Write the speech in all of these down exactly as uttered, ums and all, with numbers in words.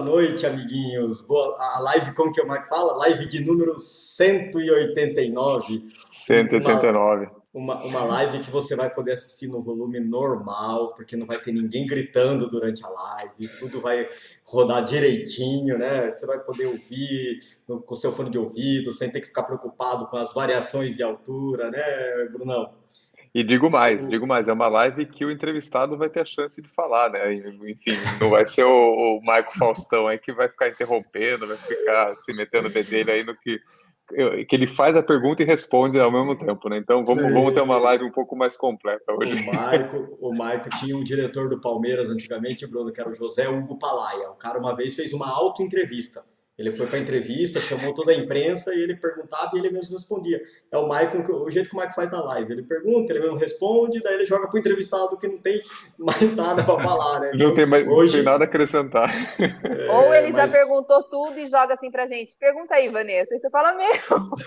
noite, amiguinhos. Boa, a live, como que o Marco fala? Live de número cento e oitenta e nove. cento e oitenta e Uma, nove. uma, uma live que você vai poder assistir no volume normal, porque não vai ter ninguém gritando durante a live, tudo vai rodar direitinho, né? Você vai poder ouvir no- com seu fone de ouvido, sem ter que ficar preocupado com as variações de altura, né, Brunão? E digo mais, O- digo mais, é uma live que o entrevistado vai ter a chance de falar, né? Enfim, não vai ser o, o Marco Faustão aí que vai ficar interrompendo, vai ficar se metendo o bedelho aí no que, que ele faz a pergunta e responde ao mesmo tempo, né? Então vamos, vamos ter uma live um pouco mais completa O hoje. Maico, o Maico tinha um diretor do Palmeiras antigamente, Bruno, que era o José Hugo Palaia. O cara uma vez fez uma auto-entrevista. Ele foi para a entrevista, chamou toda a imprensa e ele perguntava e ele mesmo respondia. É o Maicon, o jeito que o Maico faz na live. Ele pergunta, ele mesmo responde, daí ele joga para o entrevistado que não tem mais nada para falar, né? Não Então, tem, mais, não tem hoje, nada a acrescentar. Ou é, ele já mas perguntou tudo e joga assim pra gente. Pergunta aí, Vanessa. E você fala, meu.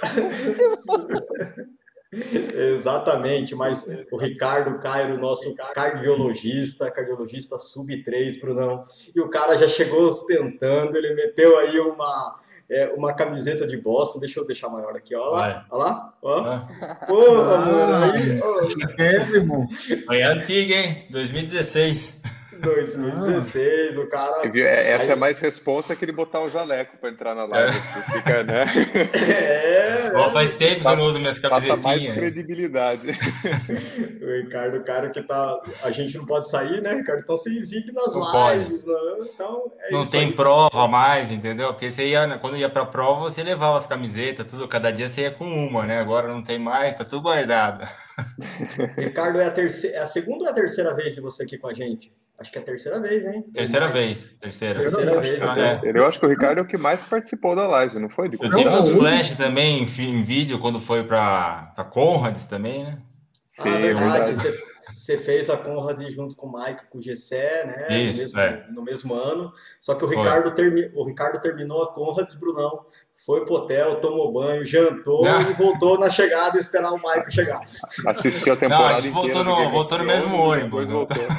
exatamente, mas o Ricardo Cairo, nosso cardiologista, cardiologista sub três, Brunão, e o cara já chegou ostentando, ele meteu aí uma, é, uma camiseta de Boston, deixa eu deixar maior aqui, ó lá, ó lá, ó. Ah, Porra, mano, aí, ó, Chiquérrimo. foi antiga, hein? dois mil e dezesseis. Ah, dois mil e dezesseis, o Você cara, viu? É- Essa é aí, mais responsa que ele botar o jaleco para entrar na É. live. Aqui. Fica, né? é, Ó, faz é, tempo que eu não Passa, uso minhas passa mais camisetinhas, né? credibilidade. o Ricardo, o cara que tá, a gente não pode sair, né, Ricardo? Então você exibe nas Não pode. lives, né? Então é Não isso tem aí. prova mais, entendeu? Porque você ia, quando ia pra prova, você levava as camisetas, tudo, cada dia você ia com uma, né? Agora não tem mais, tá tudo guardado. Ricardo, é a, terceira, é a segunda ou é a terceira vez de você aqui com a gente? Acho que é a terceira vez, hein? Ou Terceira mais. vez, terceira. Terceira Eu Acho vez, que é a Ah, então. é. terceira. Eu acho que o Ricardo é o que mais participou da live, não foi? De Eu tive não, uns convidado? o flash único. também em, fi- em vídeo quando foi pra, pra Conrads também, né? Ah, Sim, é Então, verdade. verdade. Você, você fez a Conrad junto com o Mike, com o Gessé, né? No isso, mesmo, é, no mesmo ano. Só que o foi. Ricardo, termi, o Ricardo terminou a Conrads, Brunão. Foi pro hotel, tomou banho, Não, jantou e voltou na chegada esperar o Mike chegar. Assistiu a não, a temporada gente voltou inteira de no, Game of voltou no mesmo Thrones e ônibus. depois Não, voltou.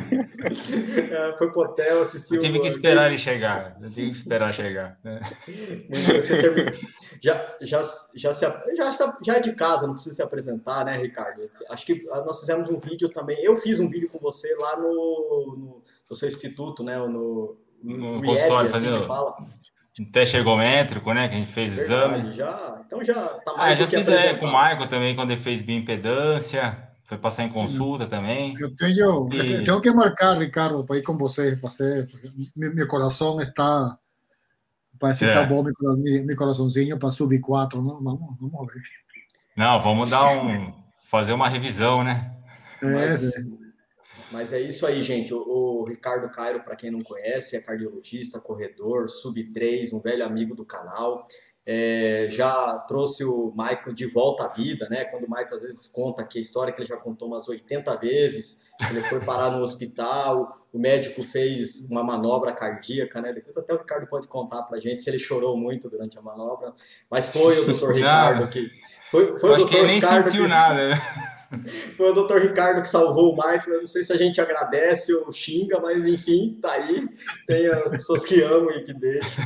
É, foi pro hotel, eu assistiu tive que a esperar ele Game. chegar. Eu tive que esperar chegar, né? Muito bem. Você termi... já, já, já, se, já, está, já é de casa, não precisa se apresentar, né, Ricardo? Acho que nós fizemos um vídeo também. Eu fiz um vídeo com você lá no, no, no seu instituto, né? No, No no I E B, consultório, assim que fazendo fala. um teste ergométrico, né? Que a gente fez o exame. Verdade, já. Então já tá Ah, mais do já que fiz é, com o apresentado. Michael também, quando ele fez bioimpedância. Foi passar em consulta também. Eu tenho, eu te- tengo E que marcar, Ricardo, para ir con você, para ser, porque mi, mi corazón está, parece que está é, bom mi, cora- mi, mi corazoncillo para subir quatro, ¿no? Vamos, vamos ver. não, vamos dar um. Fazer uma revisão, né? É, Mas, é. mas é isso aí, gente. O, o Ricardo Cairo, para quem não conhece, é cardiologista, corredor, sub três, um velho amigo do canal. É, já trouxe o Michael de volta à vida, né? Quando o Michael às vezes conta aqui a história que ele já contou umas oitenta vezes, ele foi parar no hospital, o médico fez uma manobra cardíaca, né? Depois até o Ricardo pode contar pra gente se ele chorou muito durante a manobra, mas foi o doutor Não, Ricardo que foi, foi eu o acho que ele doutor nem Ricardo sentiu que nada, né? foi o doutor Ricardo que salvou o Michael. Eu não sei se a gente agradece ou xinga, mas enfim, tá aí. Tem as pessoas que amam e que deixam.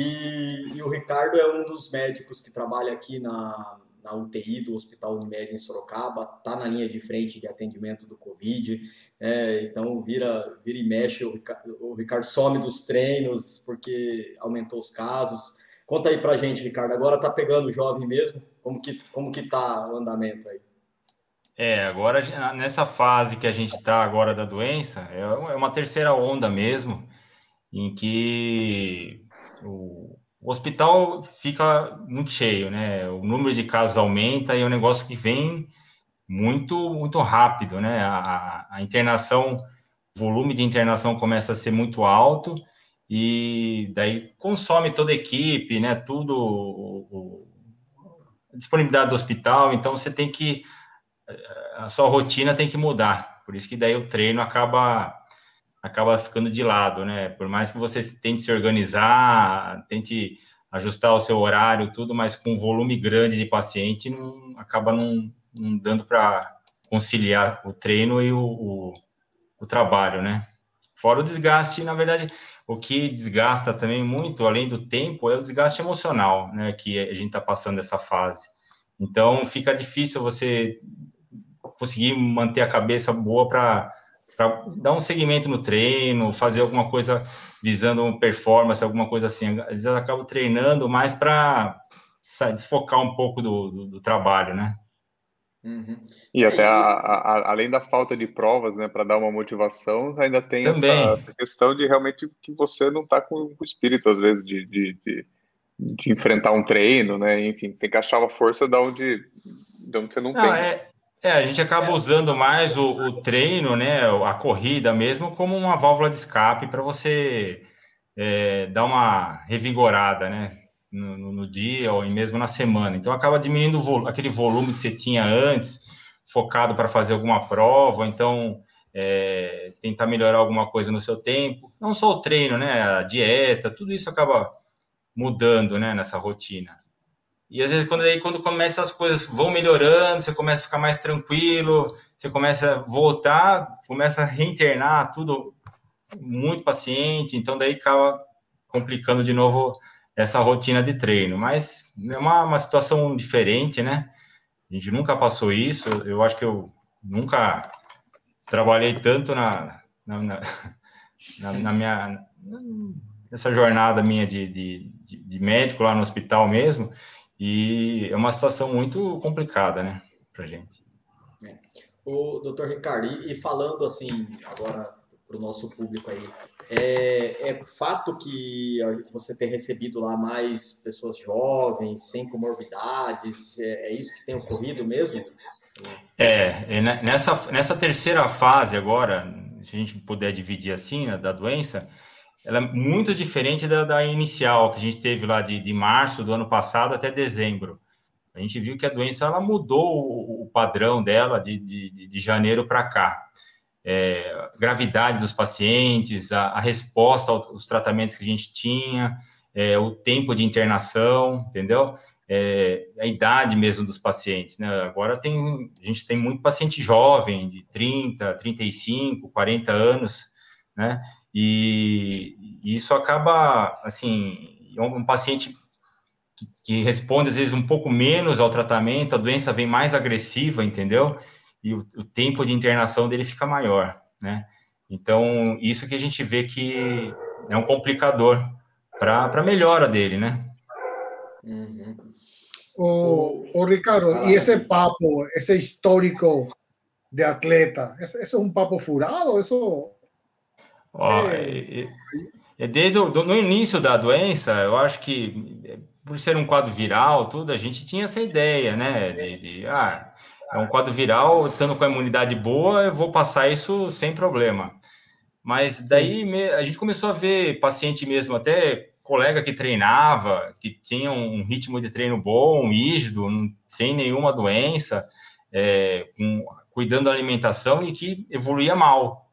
E, e o Ricardo é um dos médicos que trabalha aqui na, na U T I do Hospital Unimed em Sorocaba, tá na linha de frente de atendimento do Covid. É, então, vira, vira e mexe, o Ricardo, o Ricardo some dos treinos porque aumentou os casos. Conta aí pra gente, Ricardo. Agora tá pegando o jovem mesmo? Como que, como que tá o andamento aí? É, agora nessa fase que a gente está agora da doença, é é uma terceira onda mesmo, em que o, o hospital fica muito cheio, né? O número de casos aumenta e é um negócio que vem muito, muito rápido, né? A, a- a internação, o volume de internação começa a ser muito alto e daí consome toda a equipe, né? Tudo, o, o- a disponibilidade do hospital, então você tem que a sua rotina tem que mudar. Por isso que daí o treino acaba acaba ficando de lado, né? Por mais que você tente se organizar, tente ajustar o seu horário, tudo, mas com um volume grande de paciente, não, acaba não, não dando para conciliar o treino e o, o, o trabalho, né? Fora o desgaste, na verdade, o que desgasta também muito, além do tempo, é o desgaste emocional, né, que a gente está passando essa fase. Então, fica difícil você conseguir manter a cabeça boa para dar um segmento no treino, fazer alguma coisa visando performance, alguma coisa assim. Às vezes eu acabo treinando mais para desfocar um pouco do, do, do trabalho, né? Uhum. E É, até a, e, a, além da falta de provas, né, para dar uma motivação, ainda tem essa, Também. essa questão de realmente que você não está com o espírito, às vezes, de, de, de, de enfrentar um treino, né? Enfim, tem que achar uma força de onde, de onde você não Não, tem. é, é, a gente acaba usando mais o, o treino, né, a corrida mesmo, como uma válvula de escape para você é, dar uma revigorada, né, no, no, no dia ou mesmo na semana. Então, acaba diminuindo o vo aquele volume que você tinha antes, focado para fazer alguma prova, então é, tentar melhorar alguma coisa no seu tempo. Não só o treino, né, a dieta, tudo isso acaba mudando, né, nessa rotina. E às vezes, quando, aí, quando começa as coisas vão melhorando, você começa a ficar mais tranquilo, você começa a voltar, começa a reinternar tudo muito paciente, então daí acaba complicando de novo essa rotina de treino. Mas é uma, uma situação diferente, né? A gente nunca passou isso, eu acho que eu nunca trabalhei tanto na, na, na, na minha... nessa jornada minha de, de, de médico lá no hospital mesmo, e é uma situação muito complicada, né, pra gente. é. O doutor Ricardo, e, e falando assim, agora para o nosso público aí, é, é fato que você tem recebido lá mais pessoas jovens, sem comorbidades, é, é isso que tem ocorrido mesmo? É, é nessa, nessa terceira fase agora, se a gente puder dividir assim, né, da doença, ela é muito diferente da, da inicial, que a gente teve lá de, de março do ano passado até dezembro. A gente viu que a doença ela mudou o, o padrão dela de, de, de janeiro para cá. É, a gravidade dos pacientes, a, a resposta aos tratamentos que a gente tinha, é, o tempo de internação, entendeu? É, a idade mesmo dos pacientes, né? Agora tem, a gente tem muito paciente jovem, de trinta, trinta e cinco, quarenta anos, né? E, e isso acaba, assim, um paciente que, que responde às vezes um pouco menos ao tratamento, a doença vem mais agressiva, entendeu? E o, o tempo de internação dele fica maior, né? Então, isso que a gente vê que é um complicador para a melhora dele, né? Uhum. O, O, o Ricardo, vai y lá. ese papo, ese histórico de atleta, ¿eso es un papo furado? Eso Ó, eh, é, é desde o do, no início da doença, eu acho que é, por ser um quadro viral, tudo, a gente tinha essa ideia, né? De, de ah, é um quadro viral, estando com a imunidade boa, eu vou passar isso sem problema. Mas daí sí. me- a gente começou a ver paciente mesmo, até colega que treinava, que tinha um ritmo de treino bom, rígido, não- sem nenhuma doença, é, com- cuidando da alimentação e que evoluía mal.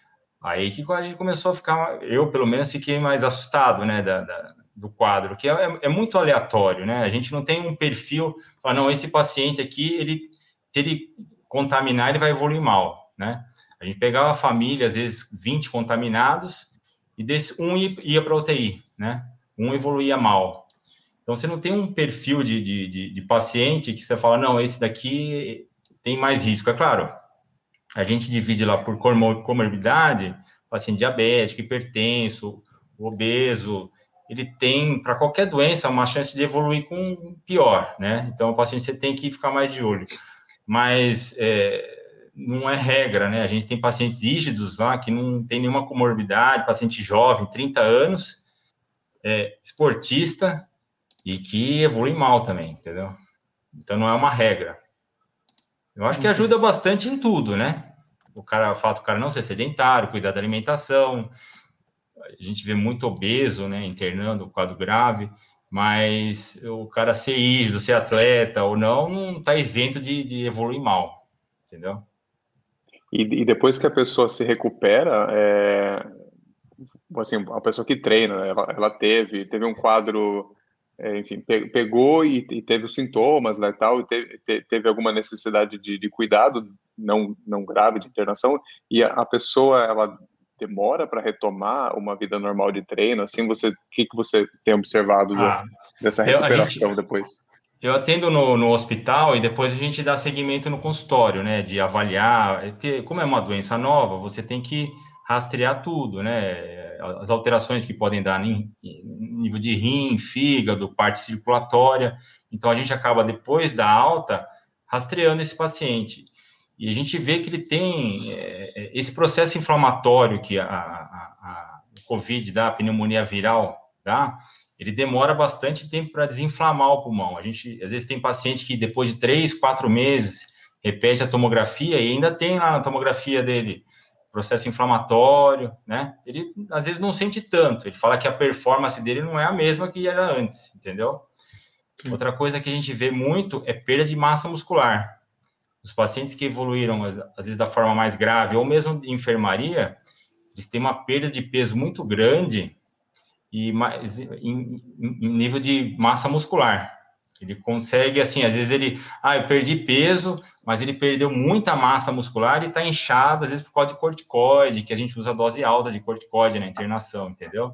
Aí que a gente começou a ficar, eu pelo menos fiquei mais assustado, né, da, da- do quadro, que é, é muito aleatório, né? A gente não tem um perfil, fala, não, esse paciente aqui, ele, se ele contaminar, ele vai evoluir mal, né? A gente pegava a família, às vezes vinte contaminados, e desse um ia para a U T I, né? Um evoluía mal. Então, você não tem um perfil de, de, de, de paciente que você fala, não, esse daqui tem mais risco. É claro, a gente divide lá por comorbidade, paciente diabético, hipertenso, obeso, ele tem, para qualquer doença, uma chance de evoluir com pior, né? Então, o paciente você tem que ficar mais de olho. Mas é, não é regra, né? A gente tem pacientes rígidos lá que não tem nenhuma comorbidade, paciente jovem, trinta anos, é, esportista e que evolui mal também, entendeu? Então, não é uma regra. Eu acho que ajuda bastante em tudo, né? O cara, o fato do cara não ser sedentário, cuidar da alimentação. A gente vê muito obeso, né, internando quadro grave, mas o cara ser rígido, ser atleta ou não, não está isento de, de evoluir mal, entendeu? E, e depois que a pessoa se recupera, é, assim, a pessoa que treina, né, ela, ela teve, teve um quadro, é, enfim, pe- pegou e, e teve os sintomas, né, tal, e teve, te- teve alguma necessidade de, de cuidado não, não grave, de internação, e a, a pessoa, ela demora para retomar uma vida normal de treino? Assim, você, o que, que você tem observado Ah, do, dessa eu, a recuperação gente, depois? eu atendo no, no hospital e depois a gente dá seguimento no consultório, né? De avaliar, porque como é uma doença nova, você tem que rastrear tudo, né? As alterações que podem dar em nível de rim, fígado, parte circulatória. Então a gente acaba depois da alta rastreando esse paciente. E a gente vê que ele tem é, esse processo inflamatório que a, a, a, o COVID dá, a pneumonia viral dá, ele demora bastante tempo para desinflamar o pulmão. A gente, às vezes, tem paciente que depois de três, quatro meses, repete a tomografia e ainda tem lá na tomografia dele processo inflamatório, né? Ele, às vezes, não sente tanto. Ele fala que a performance dele não é a mesma que era antes, entendeu? Sim. Outra coisa que a gente vê muito é perda de massa muscular. Os pacientes que evoluíram, às, às vezes, da forma mais grave, ou mesmo de enfermaria, eles têm uma perda de peso muito grande e mais em, em nível de massa muscular. Ele consegue, assim, às vezes ele, ah, eu perdi peso, mas ele perdeu muita massa muscular e está inchado, às vezes por causa de corticoide, que a gente usa dose alta de corticoide na internação, entendeu?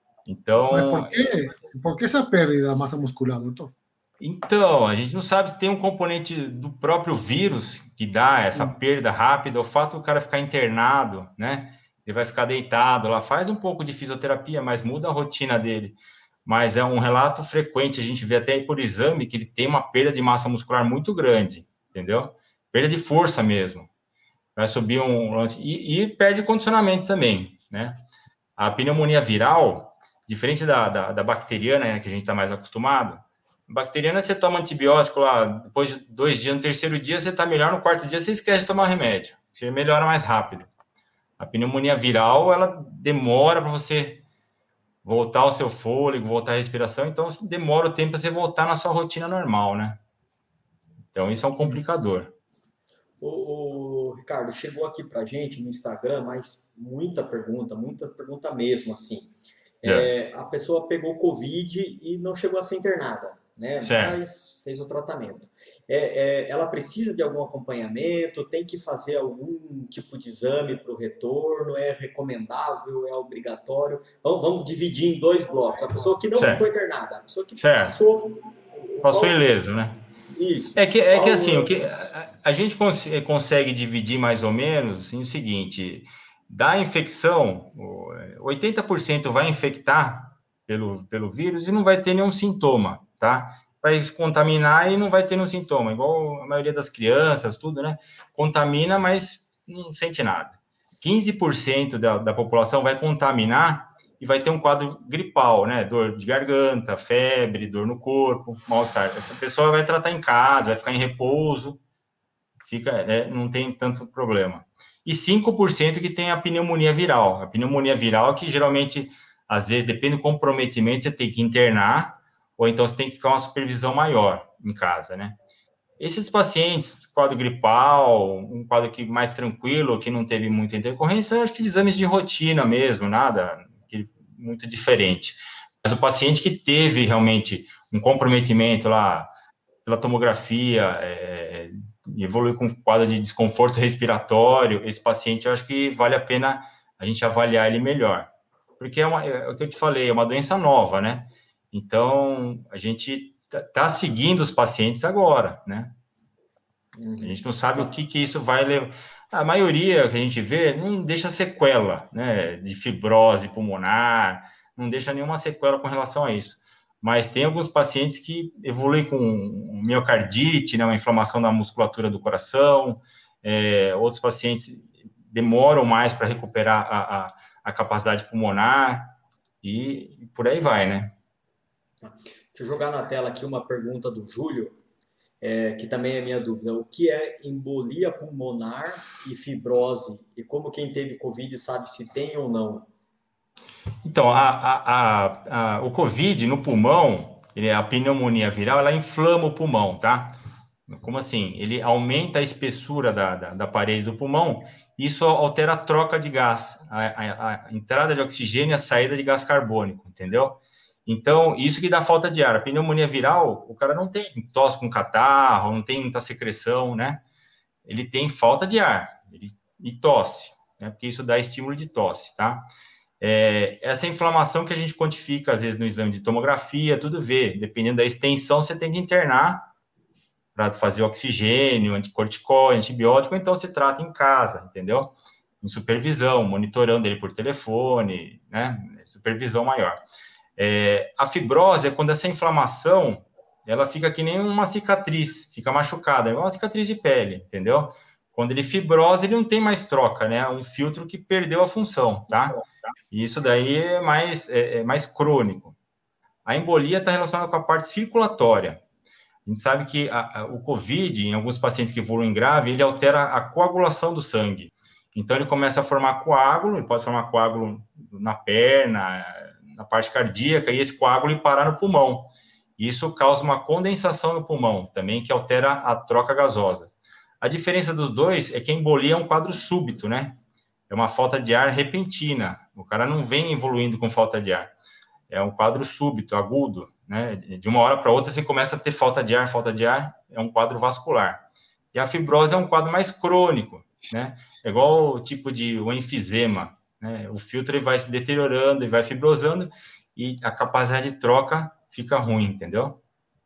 Mas por Então, quê? Por que essa perda da massa muscular, doutor? então, a gente não sabe se tem um componente do próprio vírus que dá essa perda rápida, o fato do cara ficar internado, né? Ele vai ficar deitado lá, faz um pouco de fisioterapia, mas muda a rotina dele. Mas é um relato frequente, a gente vê até por exame que ele tem uma perda de massa muscular muito grande, entendeu? Perda de força mesmo. Vai subir um lance e, e perde condicionamento também, né? A pneumonia viral, diferente da, da, da bacteriana, né, que a gente está mais acostumado, bacteriana você toma antibiótico lá, depois de dois dias, no terceiro dia você está melhor, no quarto dia você esquece de tomar remédio, você melhora mais rápido. A pneumonia viral, ela demora para você voltar ao seu fôlego, voltar à respiração, então demora o tempo para você voltar na sua rotina normal, né? Então isso é um complicador. O, o Ricardo, chegou aqui pra gente no Instagram, mas muita pergunta, muita pergunta mesmo, assim. É, a pessoa pegou Covid e não chegou a ser internada, né? Certo. Mas fez o tratamento. É, é, ela precisa de algum acompanhamento? Tem que fazer algum tipo de exame para o retorno? É recomendável? É obrigatório? Vamos, vamos dividir em dois blocos. A pessoa que não Certo. ficou internada, a pessoa que Certo. passou... Passou qual- ileso, né? Isso. É que, é que Qual- assim, o que, a, a gente cons consegue dividir mais ou menos assim, o seguinte, da infecção, oitenta por cento vai infectar pelo, pelo vírus e não vai ter nenhum sintoma, tá? Vai contaminar e não vai ter nenhum sintoma, igual a maioria das crianças, tudo, né? Contamina, mas não sente nada. quinze por cento da, da população vai contaminar e vai ter um quadro gripal, né? Dor de garganta, febre, dor no corpo, mal-estar. Essa pessoa vai tratar em casa, vai ficar em repouso, fica, é, não tem tanto problema. E cinco por cento que tem a pneumonia viral. A pneumonia viral que geralmente, às vezes, depende do comprometimento, você tem que internar, ou então você tem que ficar uma supervisão maior em casa, né? Esses pacientes, quadro gripal, um quadro que mais tranquilo, que não teve muita intercorrência, eu acho que de exames de rotina mesmo, nada muito diferente. Mas o paciente que teve realmente um comprometimento lá pela tomografia, é, evoluiu com um quadro de desconforto respiratório, esse paciente eu acho que vale a pena a gente avaliar ele melhor. Porque é, uma, é o que eu te falei, é uma doença nova, né? Então, a gente está seguindo os pacientes agora, né? A gente não sabe o que, que isso vai levar. A maioria que a gente vê não deixa sequela, né, de fibrose pulmonar, não deixa nenhuma sequela com relação a isso. Mas tem alguns pacientes que evoluem com miocardite, né, uma inflamação da musculatura do coração, é, outros pacientes demoram mais para recuperar a, a, a capacidade pulmonar, e por aí vai, né? Deixa eu jogar na tela aqui uma pergunta do Júlio, é, que também é minha dúvida. O que é embolia pulmonar e fibrose? E como quem teve Covid sabe se tem ou não? Então, a, a, a, a, o COVID no pulmão, ele, a pneumonia viral, ela inflama o pulmão, tá? Como assim? Ele aumenta a espessura da, da, da parede do pulmão, e isso altera a troca de gás, a, a, a entrada de oxigênio e a saída de gás carbônico, entendeu? Então, isso que dá falta de ar. A pneumonia viral, o cara não tem tosse com catarro, não tem muita secreção, né? Ele tem falta de ar ele, e tosse. né? Porque isso dá estímulo de tosse, tá? É, essa inflamação que a gente quantifica, às vezes, no exame de tomografia, tudo vê. Dependendo da extensão, você tem que internar para fazer oxigênio, anticorticóide, antibiótico, então você trata em casa, entendeu? Em supervisão, monitorando ele por telefone, né? Supervisão maior. É, a fibrose é quando essa inflamação, ela fica que nem uma cicatriz, fica machucada, é uma cicatriz de pele, entendeu? Quando ele fibrose, ele não tem mais troca, né? É um filtro que perdeu a função, tá? E isso daí é mais, é, é mais crônico. A embolia está relacionada com a parte circulatória. A gente sabe que a, a, o COVID, em alguns pacientes que evoluem grave, ele altera a coagulação do sangue. Então, ele começa a formar coágulo, ele pode formar coágulo na perna, na parte cardíaca, e esse coágulo parar no pulmão. Isso causa uma condensação no pulmão, também, que altera a troca gasosa. A diferença dos dois é que a embolia é um quadro súbito, né? É uma falta de ar repentina. O cara não vem evoluindo com falta de ar. É um quadro súbito, agudo, né? De uma hora para outra você começa a ter falta de ar, falta de ar, é um quadro vascular. E a fibrose é um quadro mais crônico, né? É igual o tipo de o enfisema, né? O filtro ele vai se deteriorando e vai fibrosando e a capacidade de troca fica ruim, entendeu?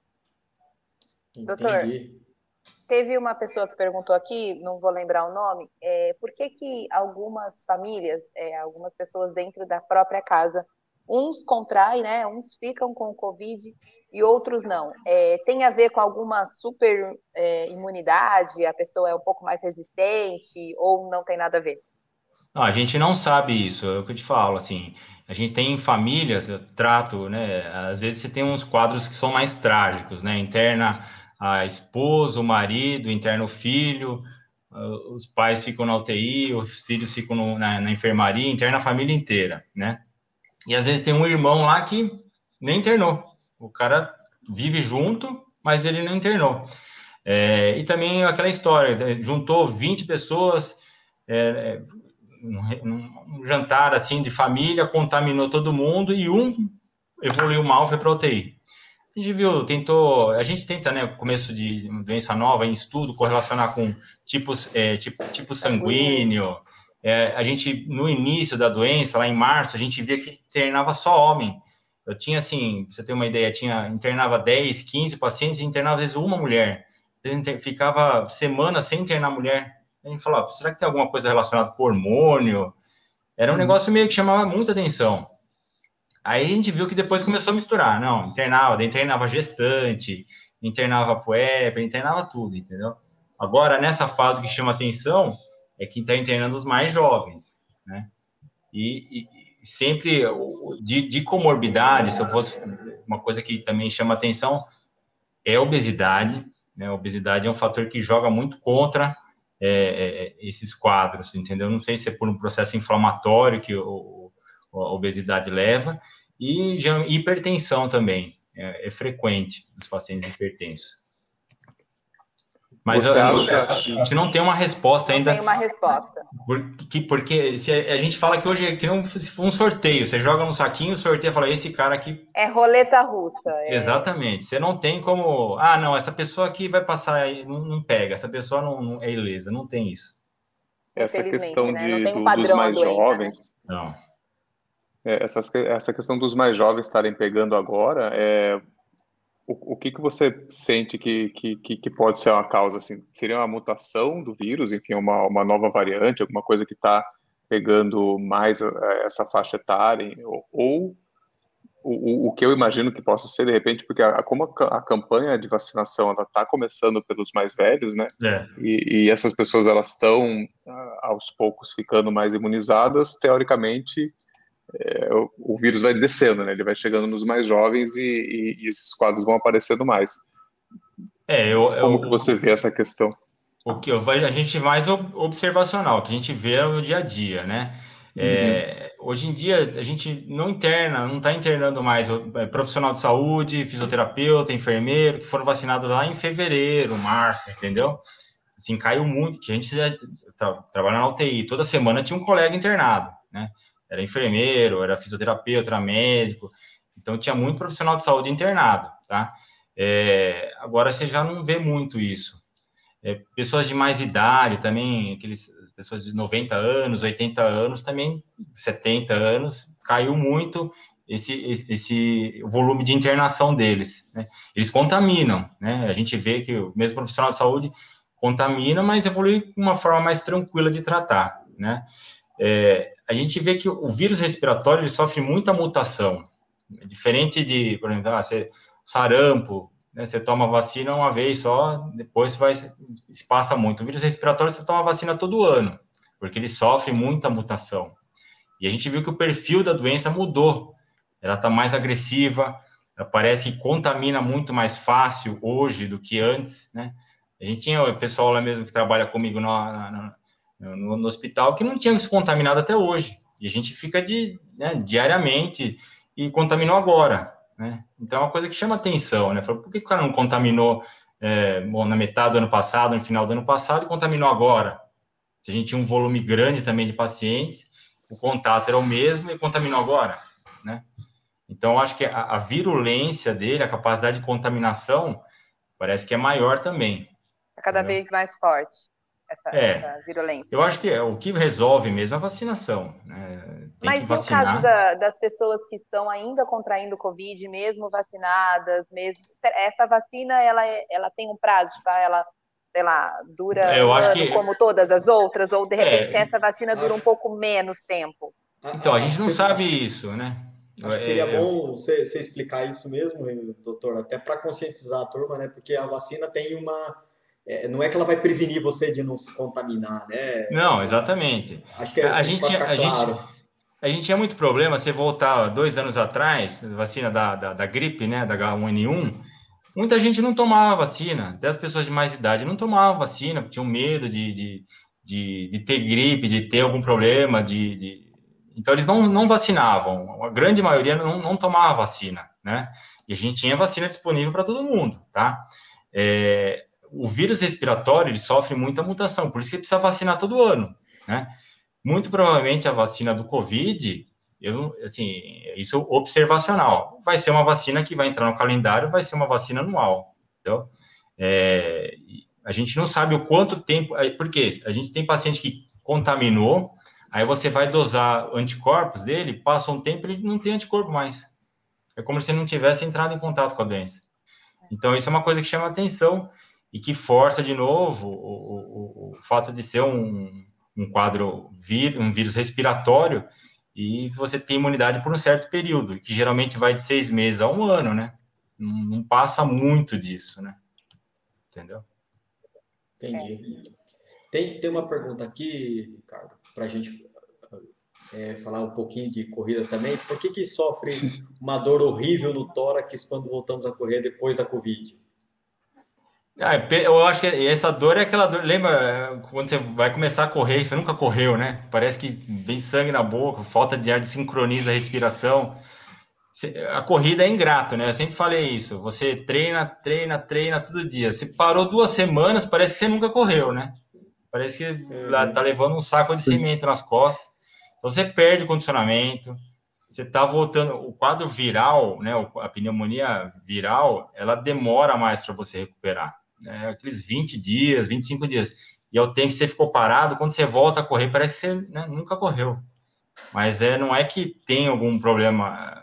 Doutor, teve uma pessoa que perguntou aqui, não vou lembrar o nome, é, por que que algumas famílias, é, algumas pessoas dentro da própria casa, uns contraem, né, uns ficam com o Covid e outros não. É, tem a ver com alguma super é, imunidade, a pessoa é um pouco mais resistente ou não tem nada a ver? Não, a gente não sabe isso, é o que eu te falo, assim, a gente tem famílias, eu trato, né, às vezes você tem uns quadros que são mais trágicos, né, interna a esposa, o marido, interna o filho, os pais ficam na U T I, os filhos ficam no, na, na enfermaria, interna a família inteira, né, e às vezes tem um irmão lá que nem internou, o cara vive junto, mas ele não internou. É, e também aquela história, juntou vinte pessoas, é, um, um jantar assim de família, contaminou todo mundo e um evoluiu mal, foi para a U T I. A gente viu, tentou, a gente tenta, né, começo de doença nova em estudo, correlacionar com tipos, é, tipo, tipo sanguíneo. É, a gente, no início da doença, lá em março, a gente via que internava só homem. Eu tinha, assim, pra você ter uma ideia, tinha, internava dez, quinze pacientes e internava, às vezes, uma mulher. Ficava semanas sem internar mulher. A gente falava, será que tem alguma coisa relacionada com hormônio? Era um hum. negócio meio que chamava muita atenção. Aí a gente viu que depois começou a misturar. Não, internava, daí internava gestante, internava puérpera, internava tudo, entendeu? Agora, nessa fase que chama atenção, é que está internando os mais jovens, né? E, e sempre, de, de comorbidade, se eu fosse uma coisa que também chama atenção, é a obesidade, né? A obesidade é um fator que joga muito contra é, é, esses quadros, entendeu? Não sei se é por um processo inflamatório que o, a obesidade leva, e já, hipertensão também, é, é frequente nos pacientes hipertensos. Mas Você a, acha... a gente não tem uma resposta ainda. Não tem uma resposta. Porque, porque se a, a gente fala que hoje é que não um sorteio, você joga no saquinho, sorteia e fala, esse cara aqui... É roleta russa. É... Exatamente. Você não tem como... Ah, não, essa pessoa aqui vai passar, não, não pega, essa pessoa não, não é ilesa, não tem isso. Essa questão né? de, não tem um do, padrão dos mais doença, jovens... Né? Não. É, essa, essa questão dos mais jovens estarem pegando agora, é, o, o que, que você sente que, que, que pode ser uma causa? Assim? Seria uma mutação do vírus, enfim, uma, uma nova variante, alguma coisa que está pegando mais essa faixa etária? Ou, ou o, o que eu imagino que possa ser, de repente, porque a, como a, a campanha de vacinação está começando pelos mais velhos, né? É. E, e essas pessoas elas estão, aos poucos, ficando mais imunizadas, teoricamente... É, o, o vírus vai descendo, né? Ele vai chegando nos mais jovens e, e, e esses quadros vão aparecendo mais. É, eu, eu, Como que você vê essa questão? O que eu vejo, a gente mais observacional, que a gente vê no dia a dia, né? É, uhum. Hoje em dia, a gente não interna, não está internando mais profissional de saúde, fisioterapeuta, enfermeiro, que foram vacinados lá em fevereiro, março, entendeu? Assim, caiu muito, que a gente trabalha na U T I, toda semana tinha um colega internado, né? Era enfermeiro, era fisioterapeuta, era médico, então tinha muito profissional de saúde internado, tá? É, agora você já não vê muito isso. É, pessoas de mais idade também, aqueles pessoas de noventa anos, oitenta anos, também setenta anos, caiu muito esse, esse volume de internação deles, né? Eles contaminam, né? A gente vê que o mesmo profissional de saúde contamina, mas evolui com uma forma mais tranquila de tratar, né? É, a gente vê que o vírus respiratório ele sofre muita mutação, diferente de, por exemplo, ah, você, sarampo, né, você toma vacina uma vez só, depois vai, se passa muito. O vírus respiratório você toma vacina todo ano, porque ele sofre muita mutação. E a gente viu que o perfil da doença mudou, ela está mais agressiva, ela parece que contamina muito mais fácil hoje do que antes, né? A gente tinha o pessoal lá mesmo que trabalha comigo no, no, no, no hospital que não tinha se contaminado até hoje. E a gente fica de, né, diariamente e contaminou agora, né? Então é uma coisa que chama atenção, né? Por que o cara não contaminou é, bom, na metade do ano passado, no final do ano passado, e contaminou agora? Se a gente tinha um volume grande também de pacientes, o contato era o mesmo e contaminou agora, né? Então, acho que a, a virulência dele, a capacidade de contaminação, parece que é maior também. É cada entendeu? vez mais forte essa, É, essa virulência. Eu acho que é, o que resolve mesmo é a vacinação, né? Tem Mas que e o vacinar. caso da, das pessoas que estão ainda contraindo Covid, mesmo vacinadas, mesmo essa vacina, ela, é- ela tem um prazo, tipo, ah, ela, sei lá, dura Eu um acho ano que como todas as outras, ou de repente é, essa vacina dura um Acho, pouco menos tempo. a- então a a- gente acho que não você, sabe acho que isso, né? Acho que seria É, bom você, você explicar isso mesmo, doutor, até para conscientizar a turma, né? Porque a vacina tem uma. É, não é que ela vai prevenir você de não se contaminar, né? não, exatamente. Acho que é, A, a para gente, ficar a gente, claro. a gente tinha muito problema. Você voltar dois anos atrás, vacina da, da, da gripe, né, da H um N um, muita gente não tomava vacina, até as pessoas de mais idade não tomavam vacina, tinham medo de, de, de, de ter gripe, de ter algum problema, de, de... então eles não, não vacinavam, a grande maioria não, não tomava vacina, né? E a gente tinha vacina disponível para todo mundo, tá? É, o vírus respiratório, ele sofre muita mutação, por isso que precisa vacinar todo ano, né? Muito provavelmente a vacina do Covid, eu, assim, isso observacional, vai ser uma vacina que vai entrar no calendário, vai ser uma vacina anual, entendeu? É, a gente não sabe o quanto tempo, porque a gente tem paciente que contaminou, aí você vai dosar anticorpos dele, passa um tempo e ele não tem anticorpo mais. É como se ele não tivesse entrado em contato com a doença. Então, isso é uma coisa que chama atenção e que força de novo o, o, o fato de ser um, um quadro, um vírus respiratório e você tem imunidade por um certo período, que geralmente vai de seis meses a um ano, né? Não, não passa muito disso, né? Entendeu? Entendi. Tem, tem uma pergunta aqui, Ricardo, para a gente é, falar um pouquinho de corrida também. Por que que sofre uma dor horrível no tórax quando voltamos a correr depois da Covid? Ah, eu acho que essa dor é aquela dor. Lembra quando você vai começar a correr, você nunca correu, né? Parece que vem sangue na boca, falta de ar, sincroniza a respiração. A corrida é ingrato, né? Eu sempre falei isso. Você treina, treina, treina todo dia. Você parou duas semanas, parece que você nunca correu, né? Parece que Uhum. tá levando um saco de cimento nas costas. Então você perde o condicionamento. Você tá voltando. O quadro viral, né? A pneumonia viral, ela demora mais para você recuperar. É aqueles vinte dias, vinte e cinco dias. E ao tempo que você ficou parado, quando você volta a correr, parece que você, né, nunca correu. Mas é, não é que tem algum problema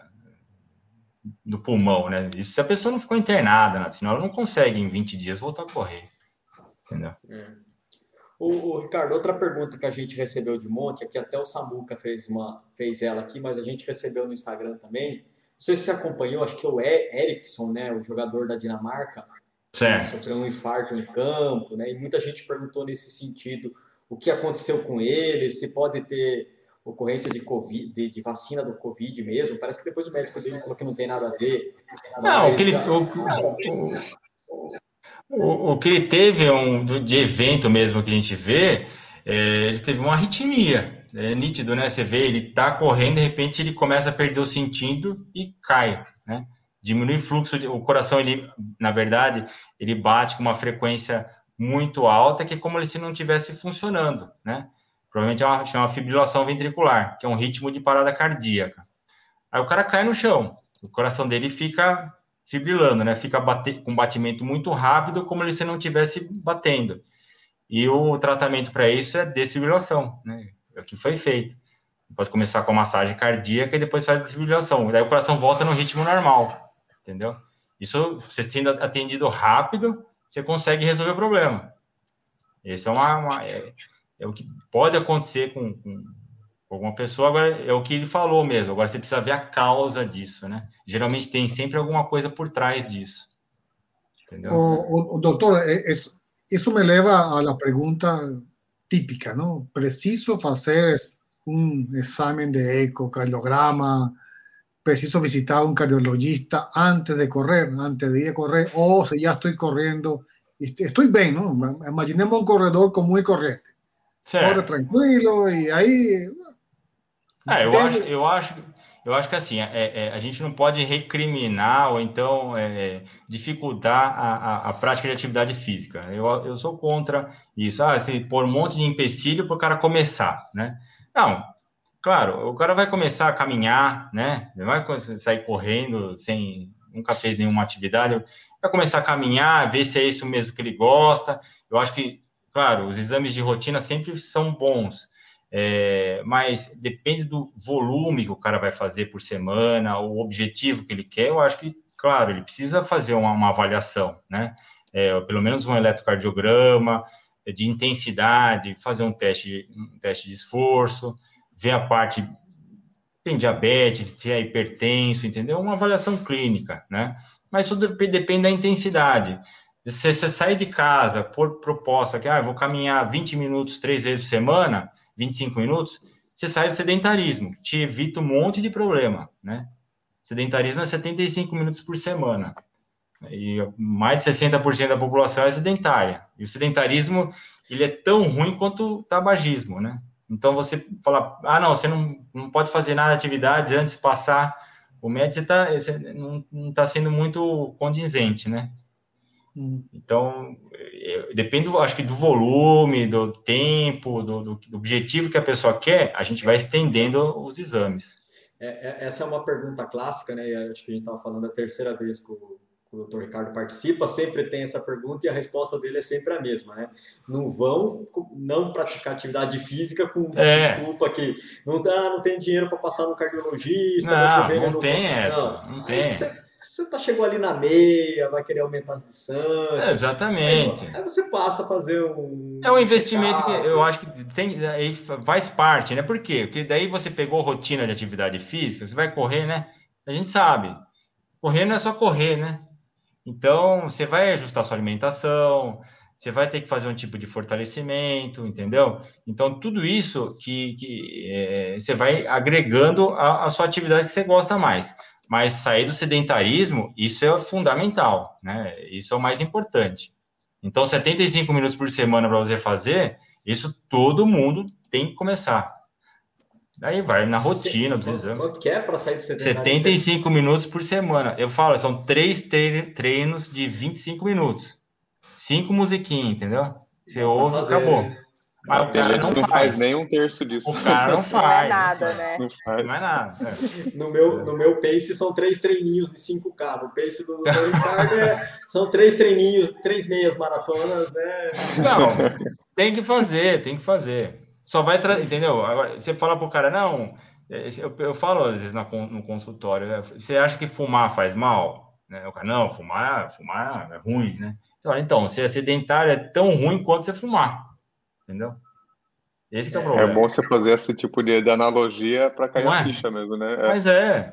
do pulmão, né? Isso se a pessoa não ficou internada, né? Senão ela não consegue em vinte dias voltar a correr. Entendeu? É. O, o Ricardo, outra pergunta que a gente recebeu de monte, aqui até o Samuca fez, uma, fez ela aqui, mas a gente recebeu no Instagram também. Não sei se você acompanhou, acho que é o Eriksson, né, o jogador da Dinamarca, que Certo. sofreu um infarto em campo, né, e muita gente perguntou nesse sentido o que aconteceu com ele, se pode ter ocorrência de, COVID, de, de vacina do Covid mesmo. Parece que depois o médico dele falou que não tem nada a ver. Não, o que Mas ele, a, o, o, o que ele teve um, de evento mesmo que a gente vê, é, ele teve uma arritmia. É nítido, né? Você vê, ele tá correndo, de repente ele começa a perder o sentido e cai, né? Diminui o fluxo, de, o coração, ele, na verdade, ele bate com uma frequência muito alta, que é como se não estivesse funcionando, né? Provavelmente é uma, chama fibrilação ventricular, que é um ritmo de parada cardíaca. Aí o cara cai no chão, o coração dele fica fibrilando, né? Fica bate, com batimento muito rápido, como se não estivesse batendo. E o tratamento para isso é desfibrilação, né? É o que foi feito. Pode começar com a massagem cardíaca e depois faz a desfibrilação. Daí o coração volta no ritmo normal, entendeu? Isso, você sendo atendido rápido, você consegue resolver o problema. Esse é, uma, uma, é, é o que pode acontecer com, com alguma pessoa, agora é o que ele falou mesmo. Agora você precisa ver a causa disso, né? Geralmente tem sempre alguma coisa por trás disso. Entendeu? O, o, doutor, es, eso me leva a la pregunta típica, ¿no? ¿Preciso hacer un examen de ecocardiograma? ¿Preciso visitar a un cardiologista antes de correr, antes de ir a correr? O si ya estoy corriendo, estoy bien, ¿no? Imaginemos un corredor común y corriente. Certo. Corre tranquilo e aí... Ah, eu, acho, eu, acho, eu acho que assim, é, é, a gente não pode recriminar ou então é, dificultar a, a, a prática de atividade física. Eu, eu sou contra isso. Ah, assim, pôr um monte de empecilho para o cara começar, né? Não, claro, o cara vai começar a caminhar, né? Não vai sair correndo sem... Nunca fez nenhuma atividade. Vai começar a caminhar, ver se é isso mesmo que ele gosta. Eu acho que, claro, os exames de rotina sempre são bons. É, mas depende do volume que o cara vai fazer por semana, o objetivo que ele quer. Eu acho que, claro, ele precisa fazer uma, uma avaliação, né? É, pelo menos um eletrocardiograma de intensidade, fazer um teste, um teste de esforço, ver a parte, tem diabetes, se é hipertenso, entendeu? Uma avaliação clínica, né? Mas tudo depende da intensidade. Se você sai de casa por proposta que, ah, eu vou caminhar vinte minutos três vezes por semana, vinte e cinco minutos, você sai do sedentarismo, te evita um monte de problema, né? Sedentarismo é setenta e cinco minutos por semana. E mais de sessenta por cento da população é sedentária. E o sedentarismo, ele é tão ruim quanto o tabagismo, né? Então, você fala, ah, não, você não, não pode fazer nada de atividade antes de passar o médico, você, tá, você não está sendo muito condizente, né? Então, depende, acho que do volume, do tempo, do, do, do objetivo que a pessoa quer, a gente vai estendendo os exames. É, essa é uma pergunta clássica, né? Acho que a gente estava falando a terceira vez que o, que o doutor Ricardo participa, sempre tem essa pergunta e a resposta dele é sempre a mesma, né? Não vão não praticar atividade física com é. desculpa que não, ah, não tem dinheiro para passar no cardiologista. Não, não, não tem essa, não, não tem. Você tá, chegou ali na meia, vai querer aumentar as distâncias. É, exatamente. Aí, aí você passa a fazer um... É um investimento que eu acho que tem, aí faz parte, né? Por quê? Porque daí você pegou rotina de atividade física, você vai correr, né? A gente sabe. Correr não é só correr, né? Então, você vai ajustar sua alimentação, você vai ter que fazer um tipo de fortalecimento, entendeu? Então, tudo isso que, que é, você vai agregando a, a sua atividade que você gosta mais. Mas sair do sedentarismo, isso é fundamental, né? Isso é o mais importante. Então, setenta e cinco minutos por semana para você fazer, isso todo mundo tem que começar. Daí vai na rotina dos exames. Quanto que é para sair do sedentarismo? setenta e cinco minutos por semana. Eu falo, são três treinos de vinte e cinco minutos. Cinco musiquinhas, entendeu? Você ouve e acabou. Mas o cara não, não faz. faz nem um terço disso. O cara não faz. Não é nada, não né? Não faz. Não é nada. É. No, meu, no meu pace são três treininhos de cinco K. No pace do, do Ricardo é, são três treininhos, três meias maratonas, né? Não, tem que fazer, tem que fazer. Só vai, tra... entendeu? Agora, você fala pro cara, não, eu, eu falo às vezes na, no consultório, você acha que fumar faz mal? Né? O cara, não, fumar, fumar é ruim, né? Então, então, se é sedentário, é tão ruim quanto você fumar. Entendeu? Esse que é o problema. É bom você fazer esse tipo de, de analogia para cair não a é? ficha mesmo, né? É. Mas é.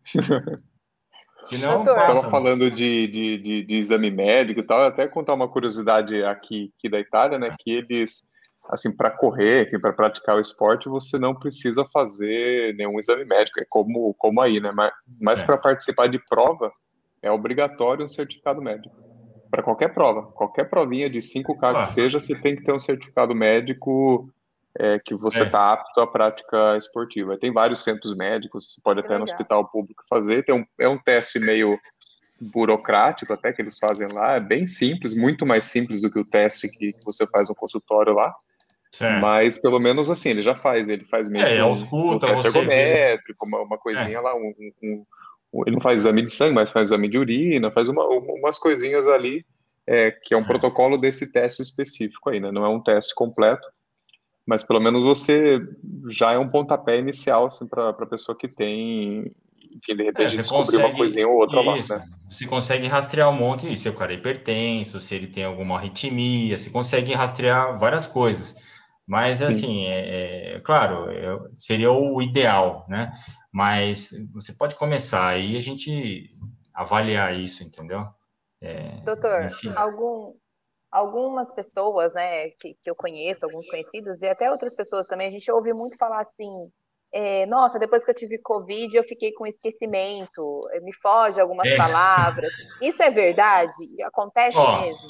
Senão, estava falando de, de, de, de exame médico e tal, até contar uma curiosidade aqui, aqui da Itália, né? Que eles, assim, para correr, para praticar o esporte, você não precisa fazer nenhum exame médico, é como, como aí, né? Mas, mas é. para participar de prova, é obrigatório um certificado médico. Para qualquer prova, qualquer provinha de cinco K que seja, você tem que ter um certificado médico é, que você está é. apto à prática esportiva. Tem vários centros médicos, você pode que até legal. no hospital público fazer. Tem um, é um teste meio burocrático até que eles fazem lá, é bem simples, muito mais simples do que o teste que, que você faz no consultório lá. Certo. Mas pelo menos assim, ele já faz, ele faz meio é, que um, ausculta, um teste você ergométrico, uma, uma coisinha é. lá, um... um ele não faz exame de sangue, mas faz exame de urina, faz uma, umas coisinhas ali, é, que é um protocolo desse teste específico aí, né? Não é um teste completo, mas pelo menos você já é um pontapé inicial, assim, para a pessoa que tem, que de repente É, você descobrir uma consegue coisinha ou outra lá, isso, né? você consegue rastrear um monte, se o cara é hipertenso, se ele tem alguma arritmia, você consegue rastrear várias coisas. Mas, Sim. assim, é, é claro, é, seria o ideal, né? Mas você pode começar aí a gente avaliar isso, entendeu? É, Doutor, esse- algum, algumas pessoas, né, que, que eu conheço, alguns conhecidos, e até outras pessoas também, a gente ouve muito falar assim, é, nossa, depois que eu tive Covid, eu fiquei com esquecimento, eh, me foge algumas é, palavras. Isso é verdade? Acontece ó, mesmo?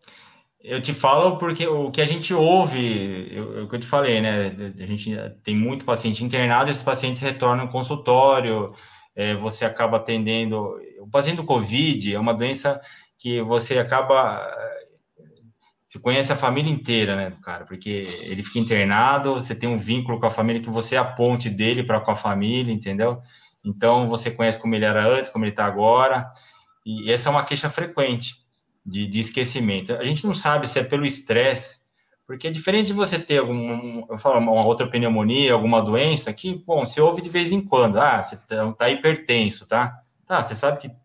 eu te falo porque o que a gente ouve, eu- é o que eu te falei, né? A gente tem muito paciente internado, esses pacientes retornam ao consultório, é, você acaba atendendo. O paciente do Covid é uma doença que você acaba. Você conhece a família inteira, né, cara? Porque ele fica internado, você tem um vínculo com a família que você é a ponte dele para com a família, entendeu? Então você conhece como ele era antes, como ele está agora. E essa é uma queixa frequente de, de esquecimento. A gente não sabe se é pelo estresse, porque é diferente de você ter algum, eu falo, uma outra pneumonia, alguma doença que, bom, você ouve de vez em quando. Ah, você tá, tá hipertenso, tá? Tá, você sabe que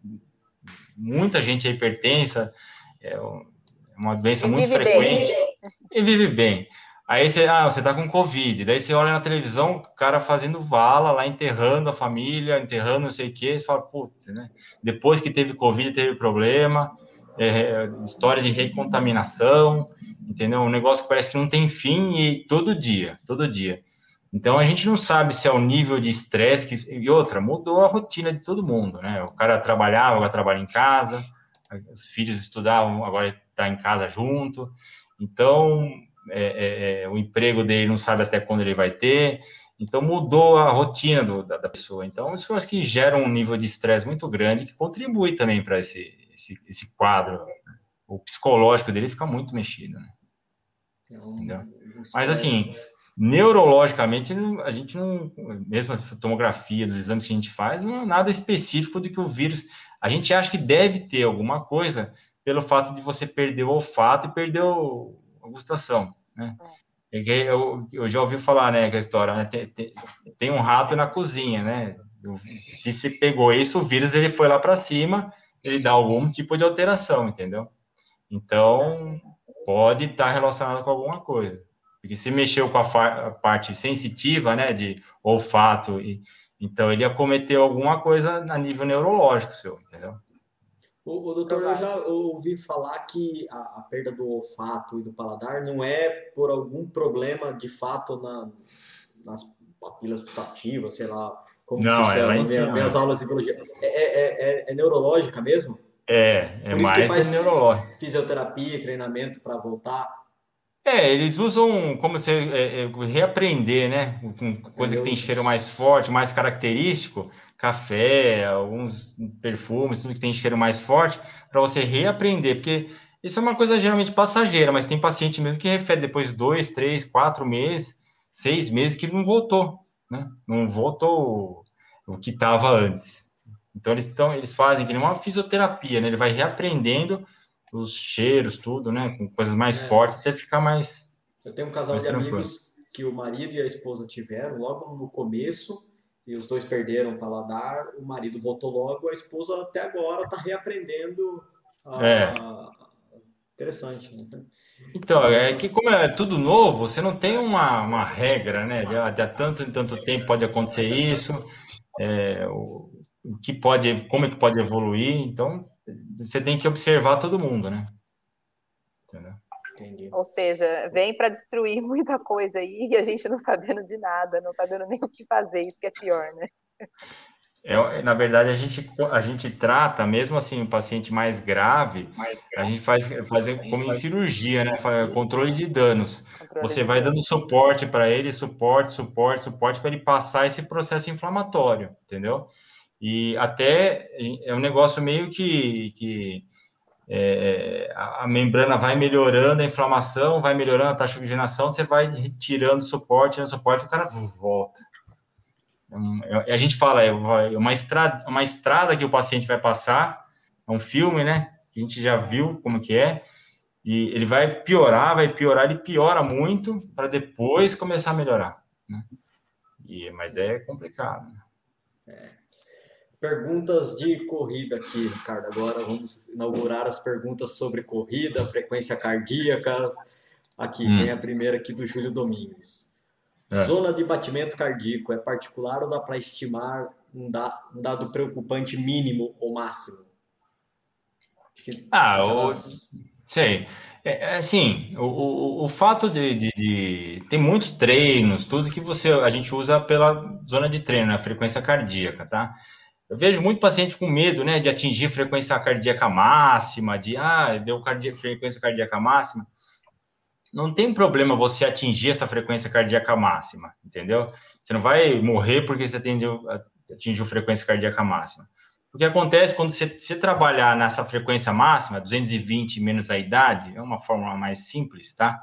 muita gente é hipertensa, é uma doença E muito vive bem. frequente e vive bem. Aí você, ah, você tá com Covid, daí você olha na televisão, o cara fazendo vala lá, enterrando a família, enterrando não sei o quê, você fala, putz, né? Depois que teve Covid, teve problema, é, história de recontaminação, entendeu? Um negócio que parece que não tem fim e todo dia, todo dia. Então a gente não sabe se é o nível de estresse que... E outra, mudou a rotina de todo mundo, né? O cara trabalhava, agora trabalha em casa, os filhos estudavam, agora está em casa junto. Então, é, é, é, o emprego dele não sabe até quando ele vai ter. Então, mudou a rotina do, da, da pessoa. Então, isso eu acho que gera um nível de estresse muito grande que contribui também para esse, esse, esse quadro. O psicológico dele fica muito mexido, né? É um, Entendeu? um Mas, estresse. assim, neurologicamente, a gente não... Mesmo a tomografia dos exames que a gente faz, não é nada específico de que o vírus... A gente acha que deve ter alguma coisa pelo fato de você perder o olfato e perder o, a gustação, né? Eu, eu já ouvi falar, né, que a história, né, tem, tem, tem um rato na cozinha, né? Se você pegou isso, o vírus ele foi lá para cima, ele dá algum tipo de alteração, entendeu? Então, pode estar relacionado com alguma coisa. Porque se mexeu com a, a parte sensitiva, né, de olfato, e, então ele acometeu alguma coisa a nível neurológico seu, entendeu? O, o doutor, eu já ouvi falar que a, a perda do olfato e do paladar não é por algum problema de fato na, nas papilas gustativas, sei lá como que se Não, é lá chama, em minha, cima. minhas aulas de biologia. É, é, é, é neurológica mesmo? É, é Por isso que mais faz neurológico. fisioterapia, treinamento para voltar. É, eles usam como você é, é, reaprender, né? Com coisa que tem cheiro mais forte, mais característico, café, alguns perfumes, tudo que tem cheiro mais forte, para você reaprender, porque isso é uma coisa geralmente passageira, mas tem paciente mesmo que refere depois de dois, três, quatro meses, seis meses que não voltou, né? Não voltou o que estava antes. Então eles estão, eles fazem que nem uma fisioterapia, né? Ele vai reaprendendo os cheiros, tudo, né? Com coisas mais É. fortes, até ficar mais. Eu tenho um casal mais de tranquilo. amigos que o marido e a esposa tiveram logo no começo e os dois perderam o paladar. O marido voltou logo, a esposa até agora está reaprendendo. A... É. Interessante, né? Então, é que como é tudo novo, você não tem uma, uma regra, né? De, de há tanto em tanto tempo pode acontecer isso, é, o, o que pode, como é que pode evoluir. Então, você tem que observar todo mundo, né? Entendeu? Entendi. Ou seja, vem para destruir muita coisa aí e a gente não sabendo de nada, não sabendo nem o que fazer, isso que é pior, né? É, na verdade, a gente, a gente trata, mesmo assim, o paciente mais grave, a gente faz, faz como em cirurgia, né? Faz controle de danos. Controle Você de vai dano. dando suporte para ele, suporte, suporte, suporte, para ele passar esse processo inflamatório, entendeu? E até é um negócio meio que, que é, a membrana vai melhorando a inflamação, vai melhorando a taxa de oxigenação, você vai tirando suporte, tirando suporte, o cara volta. A gente fala, é uma estrada, uma estrada que o paciente vai passar, é um filme, né? Que a gente já viu como que é, e ele vai piorar, vai piorar, ele piora muito para depois começar a melhorar, né? E, mas é complicado. É. Perguntas de corrida aqui, Ricardo. Agora vamos inaugurar as perguntas sobre corrida, frequência cardíaca. Aqui, hum. Tem a primeira aqui do Júlio Domingos. É. Zona de batimento cardíaco é particular ou dá para estimar um, da, um dado preocupante mínimo ou máximo? Ah, aquelas... o... sei. É, assim, o, o, o fato de, de, de... Tem muitos treinos, tudo que você a gente usa pela zona de treino, a frequência cardíaca, tá? Eu vejo muito paciente com medo, né, de atingir frequência cardíaca máxima, de, ah, deu cardia, frequência cardíaca máxima. Não tem problema você atingir essa frequência cardíaca máxima, entendeu? Você não vai morrer porque você atingiu, atingiu frequência cardíaca máxima. O que acontece quando você, você trabalhar nessa frequência máxima, duzentos e vinte menos a idade, é uma fórmula mais simples, tá?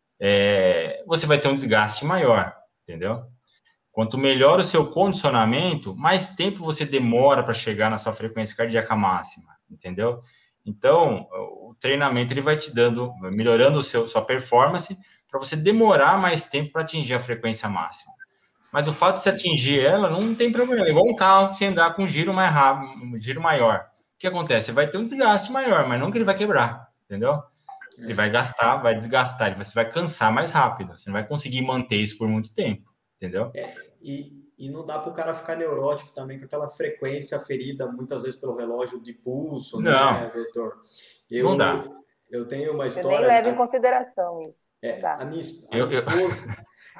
É, você vai ter um desgaste maior, entendeu? Quanto melhor o seu condicionamento, mais tempo você demora para chegar na sua frequência cardíaca máxima, entendeu? Então, o treinamento ele vai te dando, melhorando o seu, sua performance para você demorar mais tempo para atingir a frequência máxima. Mas o fato de você atingir ela não tem problema. É igual um carro que você andar com um giro mais rápido, um giro maior. O que acontece? Você vai ter um desgaste maior, mas não que ele vai quebrar, entendeu? Ele vai gastar, vai desgastar, você vai cansar mais rápido. Você não vai conseguir manter isso por muito tempo, entendeu? É, e... E não dá para o cara ficar neurótico também com aquela frequência ferida, muitas vezes pelo relógio de pulso, não, né, doutor? Eu, não dá. Eu tenho uma história... Eu nem levo em consideração isso. É, a minha, a minha esposa...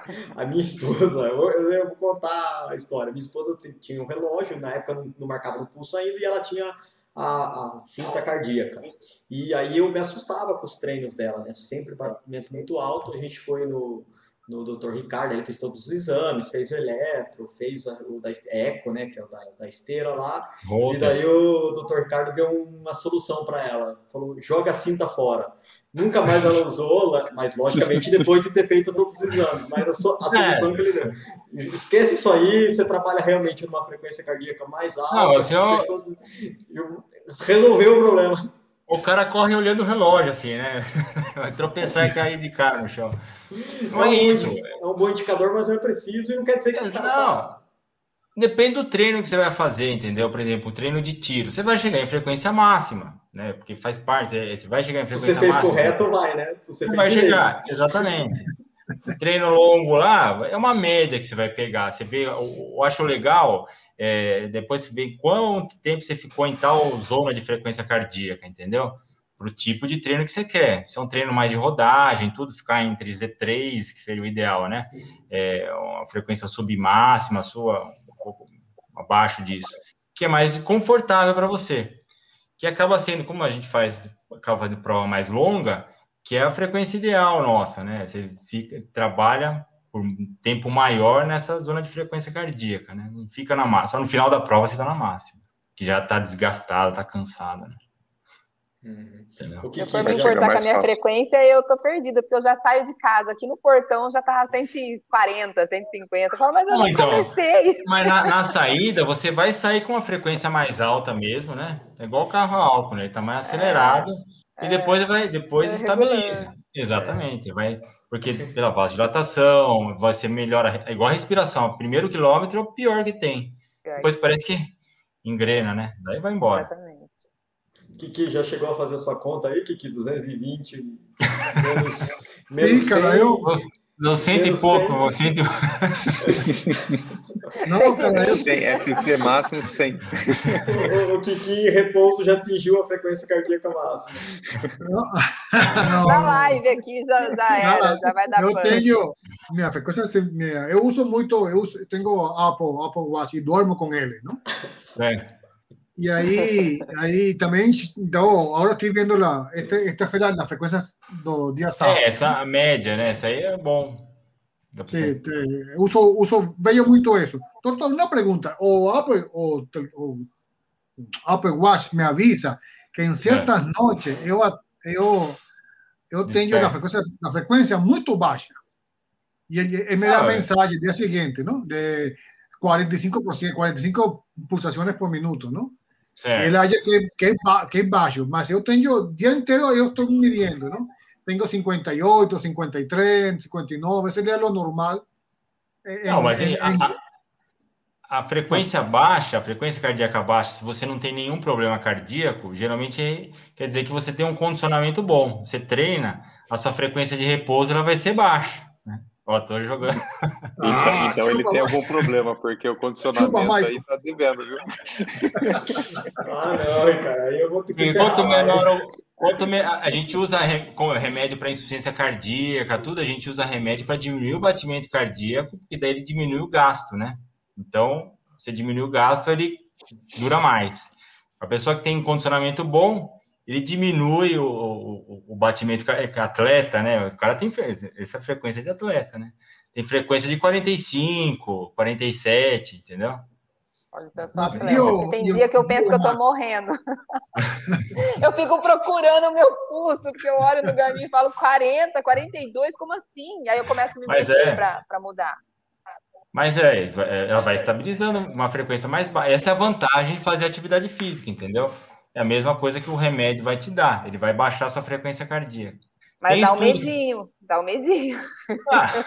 A minha esposa... Eu, eu vou contar a história. Minha esposa tinha um relógio, na época não, não marcava no pulso ainda, e ela tinha a, a cinta cardíaca. E aí eu me assustava com os treinos dela, né? Sempre batimento muito alto. A gente foi no... no doutor Ricardo, ele fez todos os exames, fez o eletro, fez o da eco, né, que é o da, da esteira lá, Volta. E daí o doutor Ricardo deu uma solução para ela, falou, joga a cinta fora. Nunca mais ela usou, mas logicamente depois de ter feito todos os exames, mas a, so, a solução é. que ele deu. Esquece isso aí, você trabalha realmente numa frequência cardíaca mais alta, Não, assim, eu... todos, resolveu o problema. O cara corre olhando o relógio, assim, né? Vai tropeçar e cair de cara no chão. Não é, é isso. É um bom indicador, mas não é preciso e não quer dizer que o cara tá... Depende do treino que você vai fazer, entendeu? Por exemplo, o treino de tiro. Você vai chegar em frequência máxima, né? Porque faz parte, você vai chegar em frequência máxima. Se você fez máxima, correto, vai, né? Se você fez vai direito. chegar, exatamente. O treino longo lá, é uma média que você vai pegar. Você vê, eu acho legal... É, depois você vê quanto tempo você ficou em tal zona de frequência cardíaca, entendeu? Para o tipo de treino que você quer. Se é um treino mais de rodagem, tudo ficar entre Z três, que seria o ideal, né? É, uma frequência submáxima, sua um pouco abaixo disso, que é mais confortável para você. Que acaba sendo, como a gente faz, acaba fazendo prova mais longa, que é a frequência ideal nossa, né? Você fica, trabalha por um tempo maior nessa zona de frequência cardíaca, né? Não fica na máxima. Só no final da prova você está na máxima, que já está desgastada, está cansada, né? Uhum. O que, que for me importar com a minha fácil. frequência, eu tô perdida, porque eu já saio de casa, aqui no portão já tava cento e quarenta, cento e cinquenta. Eu falo, mas eu não então, comecei. Mas na, na saída, você vai sair com uma frequência mais alta mesmo, né? É igual o carro a álcool, né? Ele tá mais acelerado é, e depois é, vai depois é estabiliza. Regulando. Exatamente, é. vai... Porque pela vasodilatação, vai ser melhor, é igual a respiração, o primeiro quilômetro é o pior que tem. Depois parece que engrena, né? Daí vai embora. Exatamente. Kiki, já chegou a fazer a sua conta aí, Kiki? duzentos e vinte menos, menos Sim, cara, eu... Deu cento e pouco. Cento... Não, cara, eu... cem, F C máximo cem. O, o Kiki em repouso já atingiu a frequência cardíaca máxima. Não, não, na live aqui já, já era, cara, já vai dar eu pano. tenho minha frequência, minha, eu uso muito, eu uso, tenho Apple, Apple Watch e dormo com ele, não? É. Y ahí, ahí también, no, ahora estoy viendo la, este, esta feira, las frecuencias dos días sábados. É, essa média, né? Essa aí é bom. Sí, te, uso, uso, veo mucho eso. Doctor, una pregunta, o Apple, o, o Apple Watch me avisa que en ciertas é. noches yo, yo, yo tengo la frecuencia, la frecuencia muy baja. Y él, él me da ah, mensaje el día siguiente, ¿no? De cuarenta y cinco por ciento, cuarenta y cinco pulsaciones por minuto, ¿no? Certo. Ele acha que, que, é ba- que é baixo, mas eu tenho, o dia inteiro eu estou midindo, não? Tenho cinquenta y ocho, cincuenta y tres, cincuenta y nueve, esse é o normal. Em, Não, mas em, a, em, a, a frequência baixa, a frequência cardíaca baixa, se você não tem nenhum problema cardíaco, geralmente é- quer dizer que você tem um condicionamento bom. Você treina, a sua frequência de repouso ela vai ser baixa, né? Ó, tô jogando. Então, ah, então ele chupa, tem mais. algum problema, porque o Chupa, condicionamento aí Michael. tá devendo, viu? Ah, não, cara, aí eu vou ter que E quanto encerrar a menor live. o, quanto me, a a gente usa re- como remédio para insuficiência cardíaca, tudo, a gente usa remédio para diminuir o batimento cardíaco, e daí ele diminui o gasto, né? Então, você diminui o gasto, ele dura mais. A pessoa que tem um condicionamento bom, ele diminui o, o, o batimento ca- atleta, né? O cara tem fre- essa frequência de atleta, né? Tem frequência de quarenta e cinco, quarenta e sete, entendeu? Olha, eu sou Mas e atleta, porque o, tem e o, dia que eu e penso o que eu tô Max? morrendo. Eu fico procurando o meu pulso, porque eu olho no Garmin e falo quarenta, quarenta e dois, como assim? Aí eu começo a me Mas mexer é, para mudar. mas é, é, ela vai estabilizando uma frequência mais baixa. Essa é a vantagem de fazer atividade física, entendeu? É a mesma coisa que o remédio vai te dar. Ele vai baixar sua frequência cardíaca. Mas Tem dá um estudo. medinho, dá um medinho. Ah,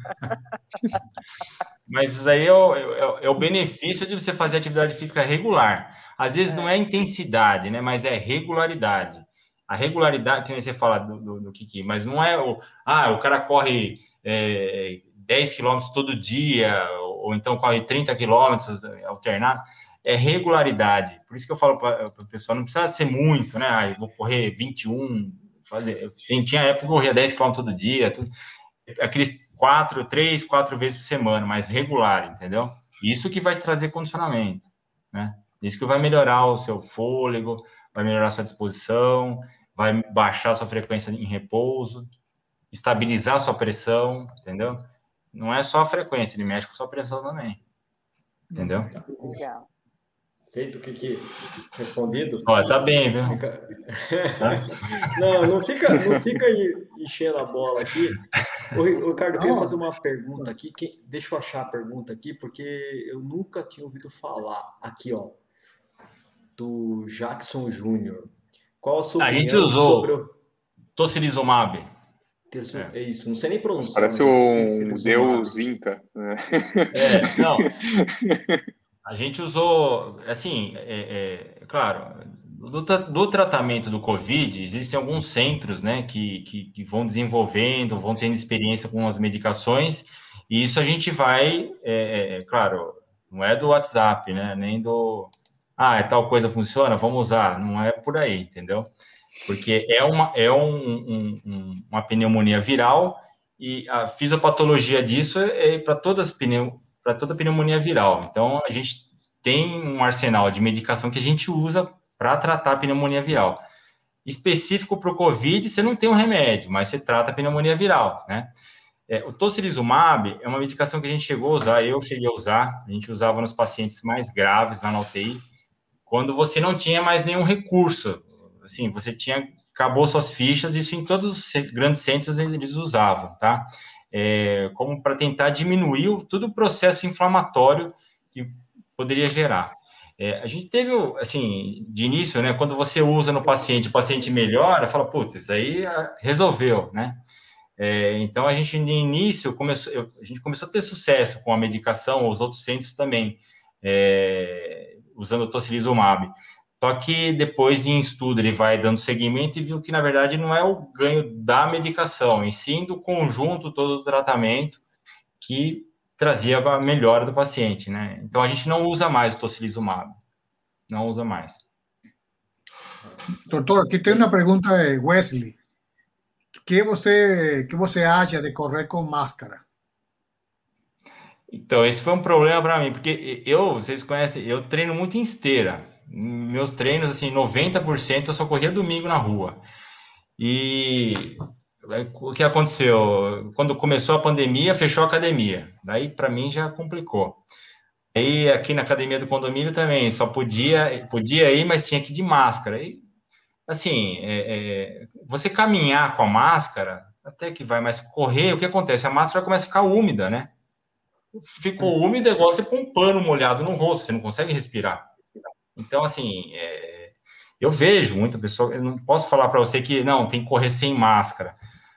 mas isso aí é o, é, é o benefício de você fazer atividade física regular. Às vezes não É. é intensidade, né? Mas é regularidade. A regularidade, que nem você fala do, do, do Kiki, mas não é o. Ah, o cara corre é, dez quilômetros todo dia, ou, ou então corre trinta quilômetros alternado. É regularidade. Por isso que eu falo para o pessoal, não precisa ser muito, né? Ah, eu vou correr vinte e um, fazer. Tem, tinha época que eu corria dez quilômetros todo dia, tudo. Aqueles quatro, três, quatro vezes por semana, mas regular, entendeu? Isso que vai trazer condicionamento, né? Isso que vai melhorar o seu fôlego, vai melhorar a sua disposição, vai baixar a sua frequência em repouso, estabilizar a sua pressão, entendeu? Não é só a frequência, ele mexe com a sua pressão também, entendeu? Legal. Feito o que que respondido? Ó, tá bem, viu? Fica- Tá? Não, não fica, não fica en- enchendo a bola aqui. Ô, Ri- ô, Ricardo, eu queria Não. fazer uma pergunta aqui. que- Deixa eu achar a pergunta aqui, porque eu nunca tinha ouvido falar. Aqui, ó, do Jackson Júnior. Qual a sua A gente opinião usou sobre o tocilizumab. terço- É. É isso, não sei nem pronunciar. Parece o nome, um terceirizumab. deus inca, né? É, não. A gente usou, assim, é, é, claro, do, tra- do tratamento do Covid, existem alguns centros, né, que, que, que vão desenvolvendo, vão tendo experiência com as medicações, e isso a gente vai, é, é, é, claro, não é do WhatsApp, né, nem do, ah, é tal coisa funciona, vamos usar, não é por aí, entendeu? Porque é uma, é um, um- um- uma pneumonia viral, e a fisiopatologia disso é para todas as pneu, para toda pneumonia viral. Então, a gente tem um arsenal de medicação que a gente usa para tratar a pneumonia viral. Específico para o COVID, você não tem um remédio, mas você trata a pneumonia viral, né? É, o tocilizumab é uma medicação que a gente chegou a usar, eu cheguei a usar, a gente usava nos pacientes mais graves lá na U T I, quando você não tinha mais nenhum recurso. Assim, você tinha, acabou suas fichas, isso em todos os ce- grandes centros eles usavam, tá? É, como para tentar diminuir o- todo o processo inflamatório que poderia gerar. É, a gente teve, o- assim, de início, né, quando você usa no paciente, o paciente melhora, fala, putz, isso aí ah, resolveu, né? É, então, a gente, no início, começou, eu- a gente começou a ter sucesso com a medicação, os outros centros também, é, usando o tocilizumab. Só que depois, em estudo, ele vai dando seguimento e viu que, na verdade, não é o ganho da medicação, e sim do conjunto todo do tratamento que trazia a melhora do paciente, né? Então, a gente não usa mais o tocilizumab. Não usa mais. Doutor, aqui tem uma pergunta de Wesley. Que você, que você acha de correr com máscara? Então, esse foi um problema para mim, porque eu, vocês conhecem, eu treino muito em esteira. Meus treinos, assim, noventa por cento eu só corria domingo na rua. E o que aconteceu? Quando começou a pandemia, fechou a academia. Daí, para mim, já complicou. Aí, aqui na academia do condomínio também, só podia, podia ir, mas tinha que ir de máscara. E, assim, é, é, você caminhar com a máscara, até que vai, mas correr, o que acontece? A máscara começa a ficar úmida, né? ficou úmido, é igual você pôr um pano molhado no rosto, você não consegue respirar. Então, assim, é, eu vejo muita pessoa, eu não posso falar para você que, não, tem que correr sem máscara,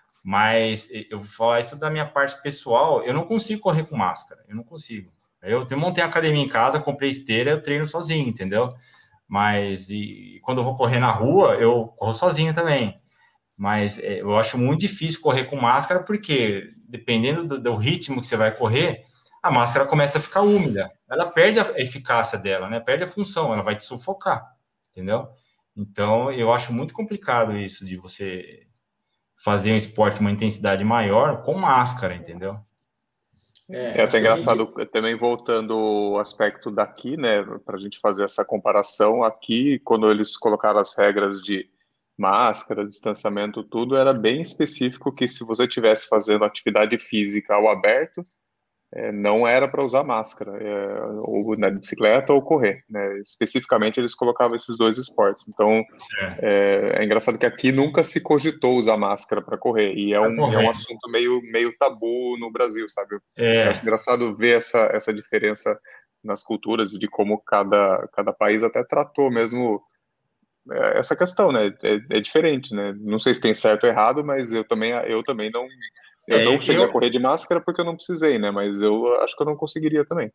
mas eu vou falar isso da minha parte pessoal, eu não consigo correr com máscara, eu não consigo. Eu montei uma academia em casa, comprei esteira, eu treino sozinho, entendeu? Mas e, quando eu vou correr na rua, eu corro sozinho também. Mas é, eu acho muito difícil correr com máscara, porque dependendo do, do ritmo que você vai correr, a máscara começa a ficar úmida. Ela perde a eficácia dela, né? Perde a função, ela vai te sufocar, entendeu? Então, eu acho muito complicado isso de você fazer um esporte uma intensidade maior com máscara, entendeu? É, é até engraçado, gente... também voltando o aspecto daqui, né, para a gente fazer essa comparação, aqui, quando eles colocaram as regras de máscara, distanciamento, tudo, era bem específico que se você estivesse fazendo atividade física ao aberto, é, não era para usar máscara, é, ou na bicicleta ou correr, né? Especificamente eles colocavam esses dois esportes. Então é, é engraçado que aqui nunca se cogitou usar máscara para correr, e é um, é um assunto meio, meio tabu no Brasil, sabe? É. Eu acho engraçado ver essa, essa diferença nas culturas e de como cada, cada país até tratou mesmo essa questão, né? É, é diferente, né? Não sei se tem certo ou errado, mas eu também, eu também não... Eu é, não cheguei eu... a correr de máscara porque eu não precisei, né? Mas eu acho que eu não conseguiria também.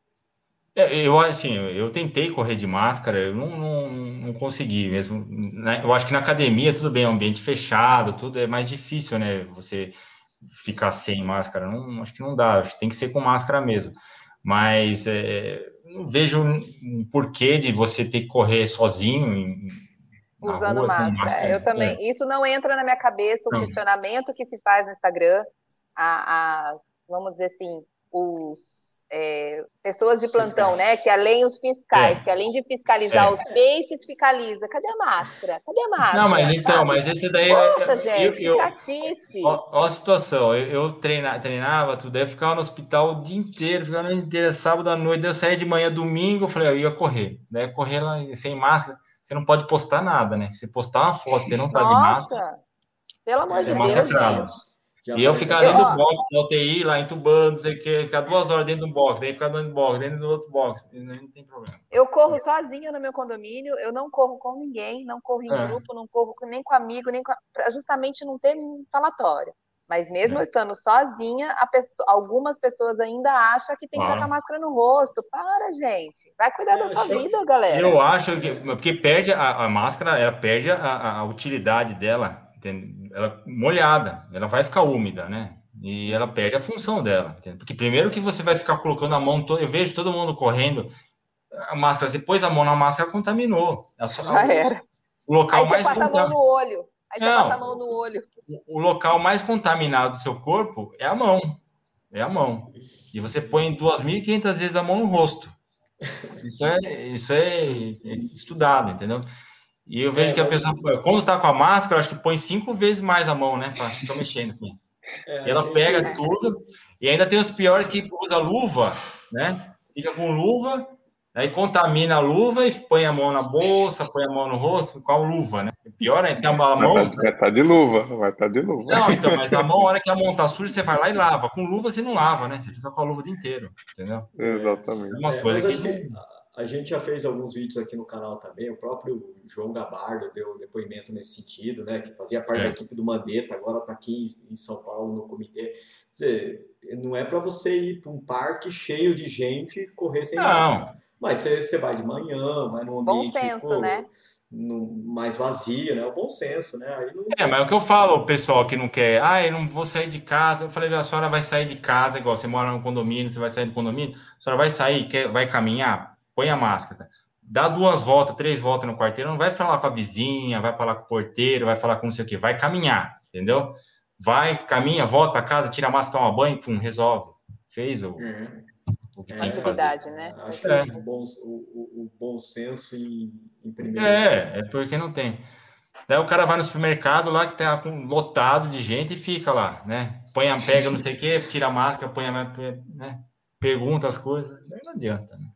É, eu, assim, eu tentei correr de máscara, eu não, não, não consegui mesmo, né? Eu acho que na academia, tudo bem, é um ambiente fechado, tudo é mais difícil, né? Você ficar sem máscara, não, acho que não dá, acho que tem que ser com máscara mesmo. Mas é, não vejo um porquê de você ter que correr sozinho em, usando rua, máscara. máscara. Eu também. É. Isso não entra na minha cabeça, o não. questionamento que se faz no Instagram, a, a vamos dizer assim, os é, pessoas de plantão, fiscais. né? Que além os fiscais, é. que além de fiscalizar é. os faces, fiscaliza. Cadê a máscara? Cadê a máscara? Não, mas então, sabe? mas esse daí... Poxa, gente, eu, que chatice. Ó, ó a situação, eu, eu treina, treinava tudo, eu ficava no hospital o dia inteiro, ficava no dia inteiro, sábado à noite, eu saía de manhã, domingo, eu falei, eu ia correr. Daí né? correr lá sem máscara, você não pode postar nada, né? Se postar uma foto, você não tá Nossa, de máscara. Pelo amor de Deus, gente. E eu ficava dentro do box, na U T I, lá entubando, não sei o que, ficar duas horas dentro do box, daí ficar dentro do box, dentro do outro box, não tem problema. Eu corro sozinha no meu condomínio, eu não corro com ninguém, não corro em é. grupo, não corro nem com amigo, nem com... justamente não ter um falatório. Mas mesmo é. estando sozinha, pessoa, algumas pessoas ainda acham que tem que ah. estar com a máscara no rosto. Para, gente. Vai cuidar da sua eu, vida, galera. Eu acho que... Porque perde a, a máscara, ela perde a, a utilidade dela, entende? Ela molhada, ela vai ficar úmida, né? E ela perde a função dela, entende? Porque primeiro que você vai ficar colocando a mão... To... Eu vejo todo mundo correndo, a máscara, você pôs a mão na máscara, contaminou. A sua, Já era. O local Aí mais você passa contam... a mão no olho. Aí você Não, passa a mão no olho. O local mais contaminado do seu corpo é a mão. É a mão. E você põe duas mil e quinhentas vezes a mão no rosto. Isso é, isso é estudado, entendeu? E eu vejo é, que a pessoa, quando tá com a máscara, acho que põe cinco vezes mais a mão, né? Pra ficar mexendo assim. É, e ela gente... pega tudo. E ainda tem os piores que usa luva, né? Fica com luva. Aí contamina a luva e põe a mão na bolsa, põe a mão no rosto, com a luva, né? O pior é que a mão... Vai estar tá de luva, vai estar tá de luva. Não, então, mas a mão, a hora que a mão tá suja, você vai lá e lava. Com luva, você não lava, né? Você fica com a luva o dia inteiro, entendeu? Exatamente. É umas é, coisas que... que... A gente já fez alguns vídeos aqui no canal também, o próprio João Gabardo deu depoimento nesse sentido, né? Que fazia parte é. da equipe do Mandetta, agora está aqui em São Paulo no comitê. Quer dizer, não é para você ir para um parque cheio de gente correr sem máscara. Mas você, você vai de manhã, vai num ambiente bom senso, pô, né? no, mais vazio, né? O bom senso, né? Aí não... É, mas é o que eu falo, o pessoal que não quer, ah, eu não vou sair de casa. Eu falei, a senhora vai sair de casa, igual você mora no condomínio, você vai sair do condomínio, a senhora vai sair, quer, vai caminhar, põe a máscara. Dá duas voltas, três voltas no quarteiro, não vai falar com a vizinha, vai falar com o porteiro, vai falar com não sei o quê, vai caminhar, entendeu? Vai, caminha, volta para casa, tira a máscara, toma banho, pum, resolve. Fez o... Uhum. O que é, tem que fazer. Né? Acho que é. o, bom, o, o bom senso em, em primeiro É, lugar. É porque não tem. Daí o cara vai no supermercado lá que tá com, lotado de gente e fica lá, né? Põe a pega, não sei o quê, tira a máscara, põe a, né? Pergunta as coisas. Daí não adianta, né?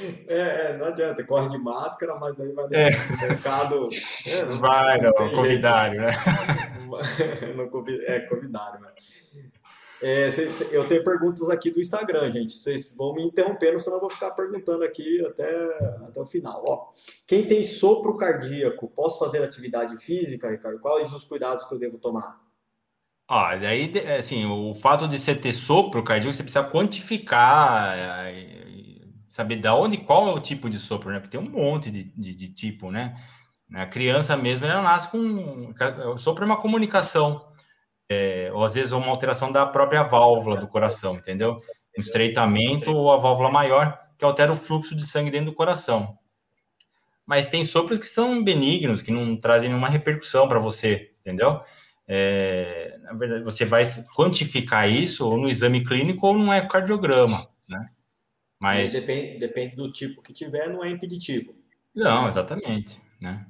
É, é, não adianta, corre de máscara, mas daí vai no é. mercado. É, não, vai, não, não covidário, né? no, é, covidário, né? É, cê- cê- eu tenho perguntas aqui do Instagram, gente. Vocês vão me interrompendo, senão eu vou ficar perguntando aqui até, até o final. Ó, quem tem sopro cardíaco, posso fazer atividade física, Ricardo? Quais os cuidados que eu devo tomar? Ah, daí, de- assim, o fato de você ter sopro cardíaco, você precisa quantificar, eh, e saber da onde, qual é o tipo de sopro, né? Porque tem um monte de, de, de tipo, né? A criança mesmo, ela nasce com... O sopro é uma comunicação, é, ou às vezes uma alteração da própria válvula do coração, entendeu? Um estreitamento ou a válvula maior, que altera o fluxo de sangue dentro do coração. Mas tem sopros que são benignos, que não trazem nenhuma repercussão para você, entendeu? É, na verdade, você vai quantificar isso ou no exame clínico ou num ecocardiograma, né? E aí Mas, depende, depende do tipo que tiver, não é impeditivo. não, Né? exatamente, né?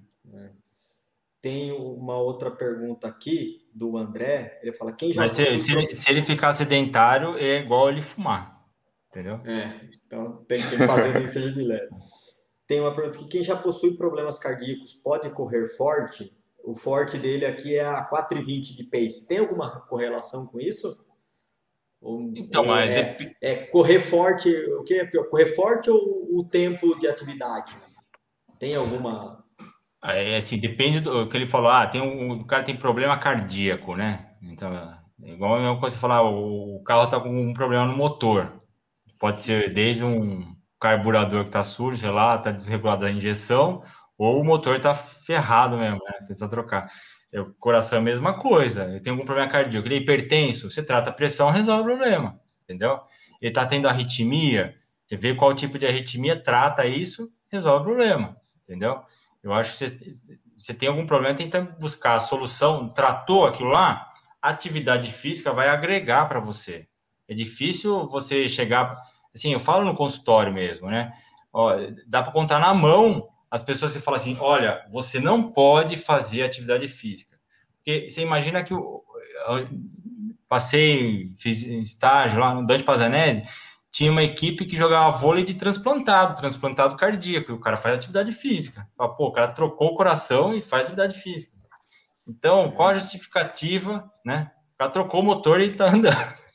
Tem uma outra pergunta aqui do André. Ele fala: quem já Mas se, possui se, ele, prof... se ele ficar sedentário, é igual ele fumar, entendeu? É, então tem, tem que fazer nem que seja de leve. Tem uma pergunta que quem já possui problemas cardíacos pode correr forte? O forte dele aqui é a quatro e vinte de pace. Tem alguma correlação com isso? Ou, Então, ou mas é, dep- é correr forte? O que é pior? Correr forte ou o tempo de atividade? Tem alguma? é, assim, depende do que ele falou. Ah, tem um, o cara tem problema cardíaco, né? Então, é igual a mesma coisa você falar, o, o carro tá com um problema no motor. Pode ser desde um carburador que está sujo, sei lá, está desregulado a injeção, ou o motor está ferrado mesmo, né? Precisa trocar. É, o coração é a mesma coisa. Ele tem algum problema cardíaco, ele é hipertenso, você trata a pressão, resolve o problema, entendeu? Ele está tendo arritmia, você vê qual tipo de arritmia, trata isso, resolve o problema, entendeu? Eu acho que você, você tem algum problema, tenta buscar a solução, tratou aquilo lá, a atividade física vai agregar para você. É difícil você chegar. Assim, eu falo no consultório mesmo, né? Ó, dá para contar na mão as pessoas que falam assim: olha, você não pode fazer atividade física. Porque você imagina que eu, eu passei, fiz estágio lá no Dante Pazanese, tinha uma equipe que jogava vôlei de transplantado, transplantado cardíaco, e o cara faz atividade física. Fala, pô, o cara trocou o coração e faz atividade física. Então, qual a justificativa, né? O cara trocou o motor e tá andando.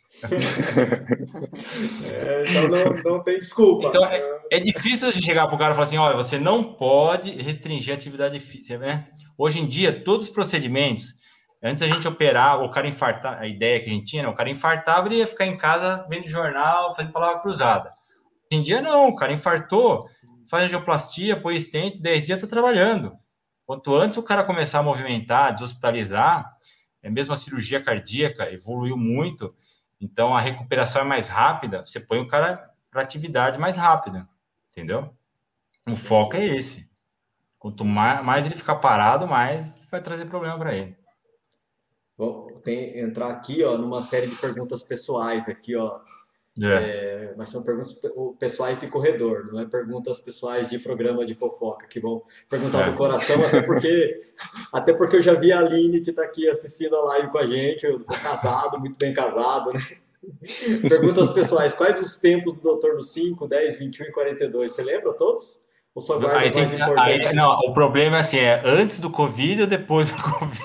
É, então não, não tem desculpa. Então, é, é difícil você chegar para o cara e falar assim, olha, você não pode restringir a atividade física, né? Hoje em dia, todos os procedimentos, antes a gente operar, o cara infartar, a ideia que a gente tinha, né? O cara infartava, ele ia ficar em casa vendo jornal, fazendo palavra cruzada. Hoje em dia, não, o cara infartou, faz angioplastia, põe estente, dez dias está trabalhando. Quanto antes o cara começar a movimentar, deshospitalizar, é mesmo a cirurgia cardíaca evoluiu muito, então a recuperação é mais rápida, você põe o cara para atividade mais rápida, entendeu? O foco é Entendi. esse. Quanto mais, mais ele ficar parado, mais vai trazer problema para ele. Vou tem, entrar aqui, ó, numa série de perguntas pessoais aqui, ó. É, É, mas são perguntas pe- pessoais de corredor, não é perguntas pessoais de programa de fofoca que vão perguntar do é. coração, até porque, até porque eu já vi a Aline que está aqui assistindo a live com a gente, eu tô casado, muito bem casado, né? Perguntas pessoais, quais os tempos do doutor no cinco, dez, vinte e um e quarenta e dois? Você lembra todos? Ou só guarda Aí os tem mais que, aí, importantes? não, o problema é assim, é antes do Covid ou depois do Covid?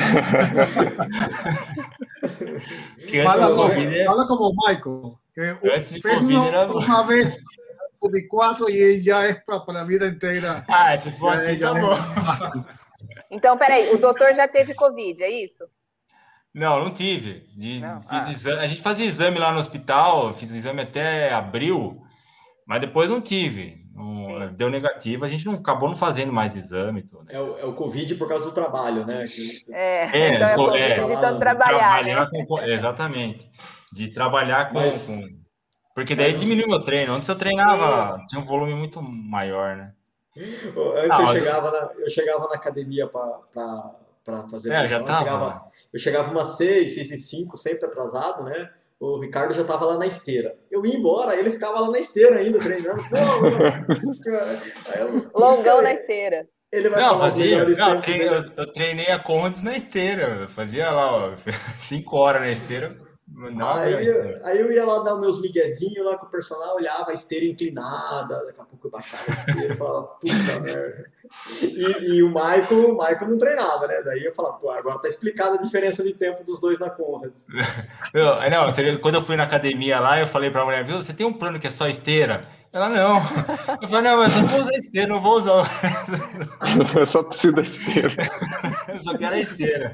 Que antes Fala do Não, como, Covid, é- fala como Michael, que antes de fez Covid uno- era... una vez de cuatro y ya es para la vida entera. Ah, se for Ya, assim, ya tá es bom. basta. Então, peraí, o doutor já teve Covid, é isso? Não, não tive. De- Não? fiz Ah, exame, a gente fazia exame lá no hospital, fiz exame até abril, mas depois não tive. Não- sim. deu negativo, a gente não acabou não fazendo mais exame, e tudo, né? é o, é o Covid por causa do trabalho, né? Que você É, então É, é o co- Covid é, tá de lá, tanto no- de trabalhar, né? trabalhar com, com- exatamente, de trabalhar com, com, mas, porque daí mas os, diminuiu meu treino. Antes eu treinava, Isso. tinha um volume muito maior, né? antes eu Ah, mas chegava na, eu chegava na academia para fazer é, eu já personal, eu chegava, tava. eu chegava umas seis, seis e cinco, sempre atrasado, né? O Ricardo já estava lá na esteira. Eu ia embora, ele ficava lá na esteira ainda, treinando. Pô, aí eu- por isso que Longão na eu- esteira. ele vai Não, falar os fazia. melhores Não, eu tempos treinei, dele. eu, eu treinei a Condes na esteira. Eu fazia lá, ó, cinco horas na esteira, Não, Aí, meu, eu- aí eu ia lá dar os meus miguezinhos lá com o personal, olhava a esteira inclinada, daqui a pouco eu baixava a esteira e falava, puta merda. E, e o Michael, o Michael não treinava, né? Daí eu falava, pô, agora tá explicada a diferença de tempo dos dois na Conrads. meu, aí não, você- quando eu fui na academia lá, eu falei pra mulher, viu, você tem um plano que é só esteira? Ela, não. Eu falei, não, mas eu só vou usar esteira, não vou usar. Eu só preciso da esteira. Eu só quero a esteira.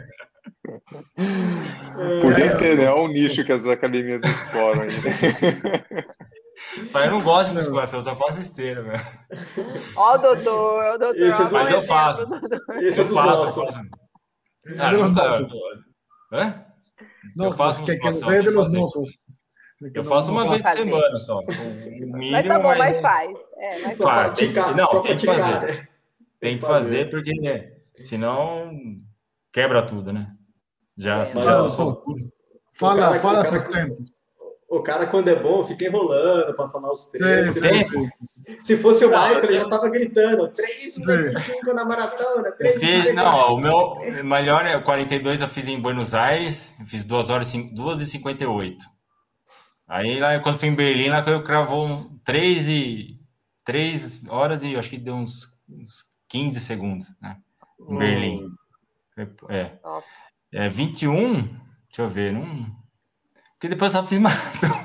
Podia ter, né? Olha o nicho que as academias exploram aí. Mas eu não gosto de musculação, eu só faço esteira, velho. Ó, o doutor, o doutor. Esse é ó, do- bom Mas eu exemplo, faço. doutor. Esse é Eu dos faço, eu nossos. faço. Es Ah, de los nunca- nosos. Hã? No, eu faço que, que musculação, usted es de tem que los fazer. nosos. De que Eu no- faço no uma pasa. vez por fazer. semana só. O mínimo, Mas tá bom, mas é- faz. É, mas Só faz. pra Faz, tem que- ticar, não, só tem pra que fazer. ticar, né? Tem que fazer porque né, senão quebra tudo, né? Já, É, mas já ó, passou ó, tudo. Fala, O cara- fala o cara- sus tempos. O cara, quando é bom, fica enrolando pra falar os treinos. Sim, Se sim, fosse- Se fosse o Não, Michael, ele eu- já tava gritando três e cinquenta e cinco na maratona, Eu três e fiz, cinquenta e cinco. não, o meu melhor é o quarenta e dois eu fiz em Buenos Aires, eu fiz duas horas e duas e cinquenta e oito. Aí lá quando fui em Berlim, lá que eu cravou um três e três horas e acho que deu uns, uns quinze segundos, né? Em Berlim. É. Top. É vinte e um, deixa eu ver, não. Porque depois eu só fiz maratona.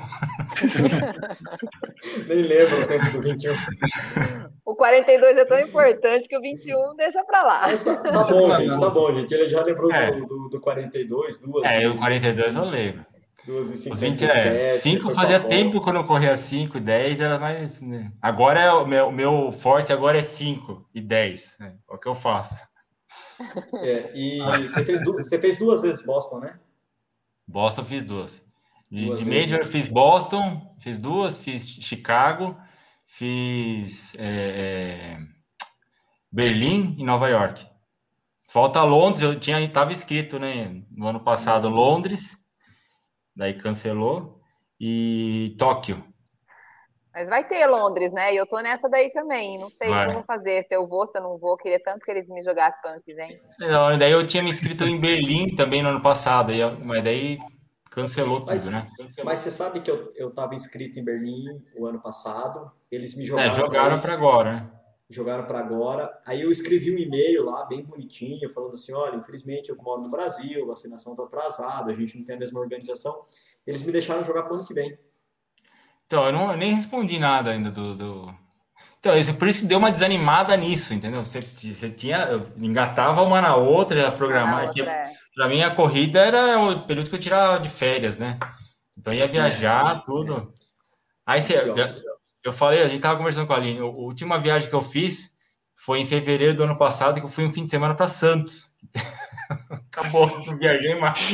Nem lembro o tempo do vinte e um. O quarenta e dois é tão importante que o vinte e um deixa pra lá. Mas tá, tá bom, gente, tá bom, gente. Ele já lembrou É. do, do, do quarenta e dois, duas É, o vezes. quarenta e dois eu lembro. duas e Os cinquenta vinte e é. sete. cinco foi fazia pra tempo volta. quando eu corria cinco e dez, era mais. Né? Agora é o meu, meu forte agora é cinco e dez. Né? É o que eu faço. É, e você fez, du- você fez duas vezes Boston, né? Boston eu fiz duas. De, Duas de vezes. Major eu fiz Boston, fiz duas, fiz Chicago, fiz é, é, Berlim e Nova York. Falta Londres, eu tinha estava escrito, né? No ano passado Londres, daí cancelou, e Tóquio. Mas vai ter Londres, né? E eu tô nessa daí também. Não sei Vai. como fazer, se eu vou, se eu não vou. Queria tanto que eles me jogassem para ano que vem. Não, daí eu tinha me inscrito em Berlim também no ano passado, e eu- mas daí cancelou tudo, Mas, né? mas você sabe que eu, eu tava inscrito em Berlim o ano passado. Eles me É, jogaram, jogaram esse- para agora, né? jogaram para agora. Aí eu escrevi um e-mail lá, bem bonitinho, falando assim: olha, infelizmente eu moro no Brasil, a vacinação tá atrasada, a gente não tem a mesma organização. Eles me deixaram jogar pro ano que vem. Então, eu, não, eu nem respondi nada ainda do. do... Então, isso, por isso que deu uma desanimada nisso, entendeu? Você, você tinha. Eu engatava uma na outra, já Na programava. outra, é. Para mim, a corrida era o período que eu tirava de férias, né? Então, ia viajar, É, tudo. Aí você, Aqui, ó. eu falei, a gente tava conversando com a Aline, a última viagem que eu fiz foi em fevereiro do ano passado, que eu fui um fim de semana para Santos. Acabou, não viajei mais.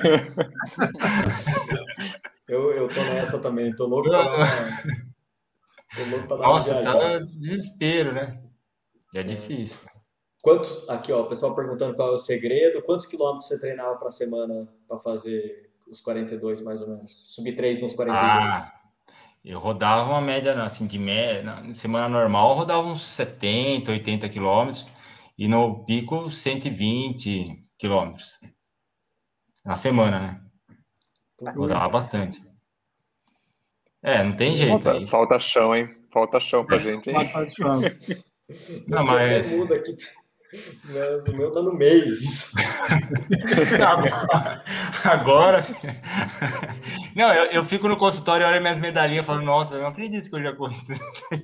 Eu, eu tô nessa também, tô louco pra dar uma, tô louco pra dar uma Nossa, viajada. tá desespero, né? É difícil. Quantos, aqui, ó, o pessoal perguntando qual é o segredo. Quantos quilômetros você treinava pra semana pra fazer os quarenta e dois, mais ou menos? Subir três nos quarenta e dois. Ah, eu rodava uma média, assim, de média, na semana normal, eu rodava uns setenta, oitenta quilômetros, e no pico, cento e vinte quilômetros. Na semana, né? Rodava bastante. É, não tem jeito Falta, aí. falta chão, hein? Falta chão pra gente, hein? Falta chão. Não, Porque mas- até muda aqui. Mas o meu tá no mês, isso. Agora, agora- não, eu, eu fico no consultório e olho minhas medalhinhas e falo, nossa, eu não acredito que eu já corri tudo isso aí.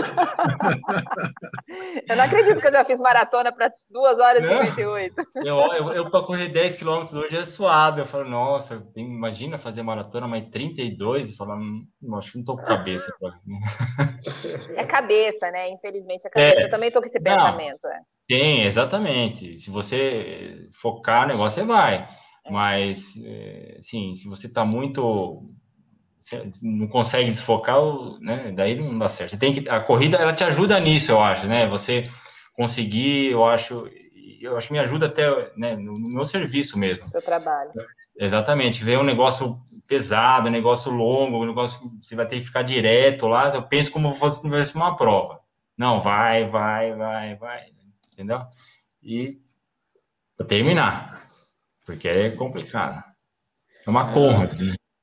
Eu não acredito que eu já fiz maratona para duas horas e Não. cinquenta e oito. Eu, eu, eu para correr dez quilômetros hoje é suado. Eu falo, nossa, tem- imagina fazer maratona, mas trinta e dois, e falar, hum, acho que não tô com cabeça. pra- É cabeça, né? Infelizmente é cabeça. É. Eu também tô com esse Não. pensamento. É. Tem, exatamente. Se você focar no negócio, você vai. Mas, é, assim, se você tá muito... você não consegue desfocar, né? Daí não dá certo. Você tem que, a corrida, ela te ajuda nisso, eu acho, né? Você conseguir, eu acho... Eu acho que me ajuda até, né, no no meu serviço mesmo. Seu trabalho. Exatamente, ver um negócio pesado, um negócio longo, um negócio que você vai ter que ficar direto lá. Eu penso como se fosse uma prova. Não, vai, vai, vai, vai, entendeu? E para terminar, porque é complicado. É uma Conrads, né?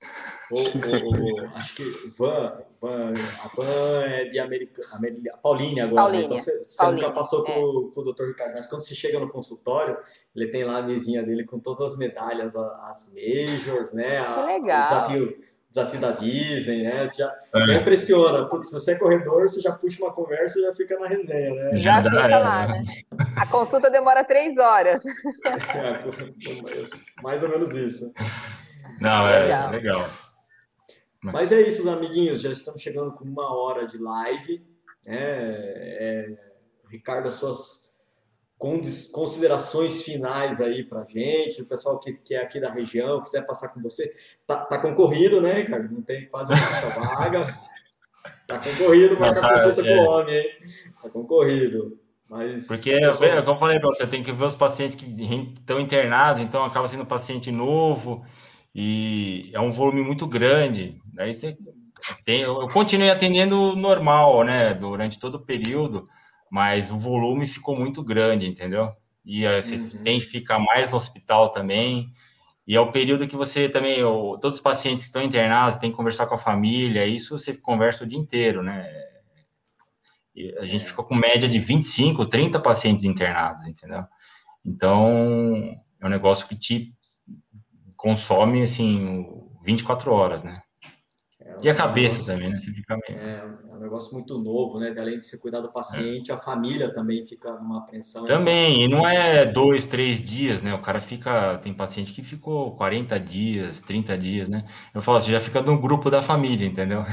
O, o, o, acho que Van, Van, a Van é de America, America, Paulínia agora, Paulínia, né? Então você, você Paulínia, nunca passou com, é. o- com o doutor Ricardo, mas quando você chega no consultório, ele tem lá a mesinha dele com todas as medalhas, a- as majors, né? Que A- o legal. desafio, desafio da Disney, né? Você já, É. já impressiona. Putz, se você é corredor, você já puxa uma conversa e já fica na resenha, né? Já Já dá, fica é. lá, né? A consulta demora três horas. É, mais, mais ou menos isso. Não, é Legal. legal. Mas é isso, amiguinhos. Já estamos chegando com uma hora de live. Né? É, Ricardo, as suas condis- considerações finais aí pra gente. O pessoal que, que é aqui da região, quiser passar com você. Tá, tá concorrido, né, Ricardo? Não tem quase uma vaga. Tá concorrido, marca Não, a tá, consulta é. com o homem, hein? Tá concorrido. Mas, Porque, é pessoal, como eu falei para você, tem que ver os pacientes que estão internados, então acaba sendo paciente novo e é um volume muito grande. Daí você tem, eu continuei atendendo normal, né, durante todo o período, mas o volume ficou muito grande, entendeu? E aí, você Uhum. tem que ficar mais no hospital também. E é o período que você também, o- todos os pacientes que estão internados, tem que conversar com a família, isso você conversa o dia inteiro, né? E a gente ficou com média de vinte e cinco, trinta pacientes internados, entendeu? Então, é um negócio que te consome, assim, vinte e quatro horas, né? é E a um cabeça negócio- também, né? Você fica meio... É é um negócio muito novo, né? Além de você cuidar do paciente, a família também fica numa apreensão. Também, e não é dois, três dias, né? O cara fica. Tem paciente que ficou quarenta dias, trinta dias, né? Eu falo, você já fica no grupo da família, entendeu?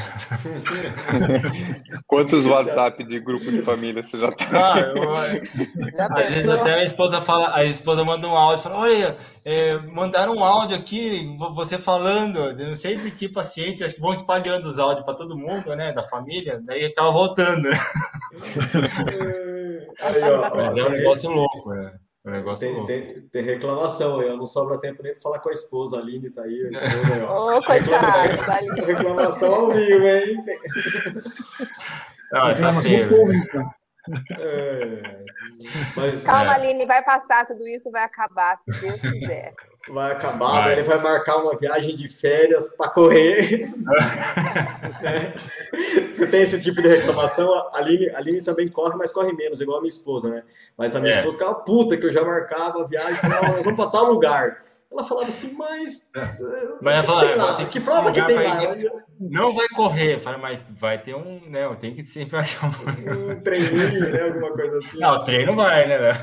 Quantos WhatsApp de grupo de família você já tá? Ah, eu, Já às vezes pensou? até a esposa fala, a esposa manda um áudio, fala, olha, é, mandaram um áudio aqui, vo- você falando, eu não sei de que paciente, acho que vão espalhando os áudios para todo mundo, né? Da família, daí acaba voltando, né? Aí, ó, Mas ó, é um tem- negócio louco, né? É um negócio Tem, louco. tem, tem reclamação aí, ó. Não sobra tempo nem pra falar com a esposa. A Aline tá aí, a esposa aí, ó. Ô, coitado, Dali. Reclamação ao vivo, hein? Ah, tá Reclamação feio. pública. É, mas Calma, É. Aline, vai passar, tudo isso vai acabar, se Deus quiser. vai acabar, Vai. daí ele vai marcar uma viagem de férias pra correr. Né? Você tem esse tipo de reclamação? A Aline, a Aline também corre, mas corre menos, igual a minha esposa, né? Mas a minha É. esposa ficava puta que eu já marcava a viagem, falava, nós vamos pra tal lugar. Ela falava assim, mas. Mas o ela que fala, tem "Ah, lá? tem Que que prova que lugar tem pra lá? ir." Não vai correr, eu falei, mas vai ter um, né? Eu tenho que sempre achar um. Um treininho, né? Alguma coisa assim. Não, o treino vai, né, velho?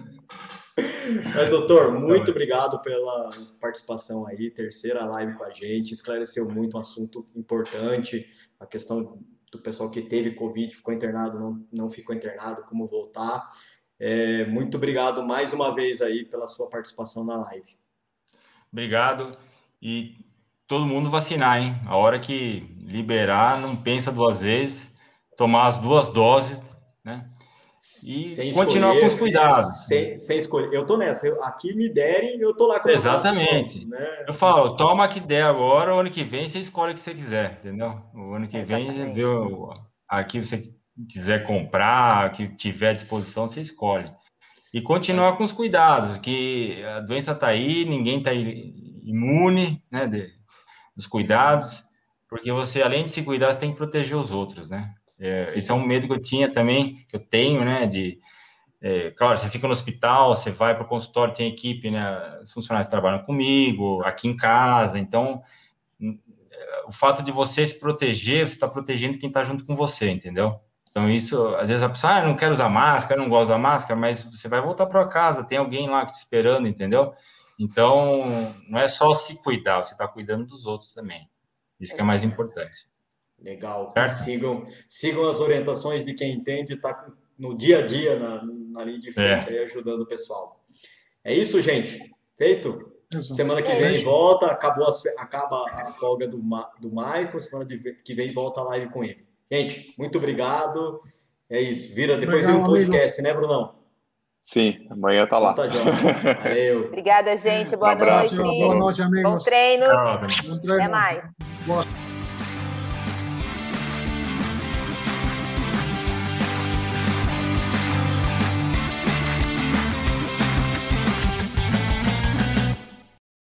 Mas, doutor, muito obrigado pela participação aí, terceira live com a gente, esclareceu muito um assunto importante, a questão do pessoal que teve Covid, ficou internado, não, não ficou internado, como voltar. É, muito obrigado mais uma vez aí pela sua participação na live. Obrigado. E todo mundo vacinar, hein? A hora que liberar, não pensa duas vezes, tomar as duas doses, né? E Sem continuar escolher, com os cuidados. Sem, sem escolher. Eu tô nessa, eu, aqui me derem, eu tô lá com o meu braço Exatamente. pronto, né? Eu falo, toma a que der agora, o ano que vem você escolhe o que você quiser, entendeu? O ano que vem, Exatamente. vê o- aqui você quiser comprar, que tiver à disposição, você escolhe. E continuar Mas- com os cuidados, que a doença está aí, ninguém está imune, né, de- dos cuidados, porque você, além de se cuidar, você tem que proteger os outros, né? É, Sim. esse é um medo que eu tinha também, que eu tenho, né, de... É, claro, você fica no hospital, você vai para o consultório, tem equipe, né, os funcionários trabalham comigo, aqui em casa, então, o fato de você se proteger, você está protegendo quem está junto com você, entendeu? Então, isso, às vezes a pessoa, ah, não quero usar máscara, não gosto da máscara, mas você vai voltar para casa, tem alguém lá te esperando, entendeu? Então, não é só se cuidar, você está cuidando dos outros também. Isso que é mais importante. Legal. Certo? Sigam, sigam as orientações de quem entende, está no dia a dia, na, na linha de frente, É. aí ajudando o pessoal. É isso, gente. Feito? Eso. Semana que É vem isso. volta, acabou as fe- acaba a folga do, Ma, do Michael, semana de ve- que vem volta a live com ele. Gente, muito obrigado. É isso. Vira, depois vira um Obrigado, podcast, né, Brunão? Sim, amanhã tá lá. Então tá jóia. Valeu. Obrigada, gente. Boa Um abraço. noite. Boa noite, Bom amigos. treino. Tchau, Bom treino. Até mais. Boa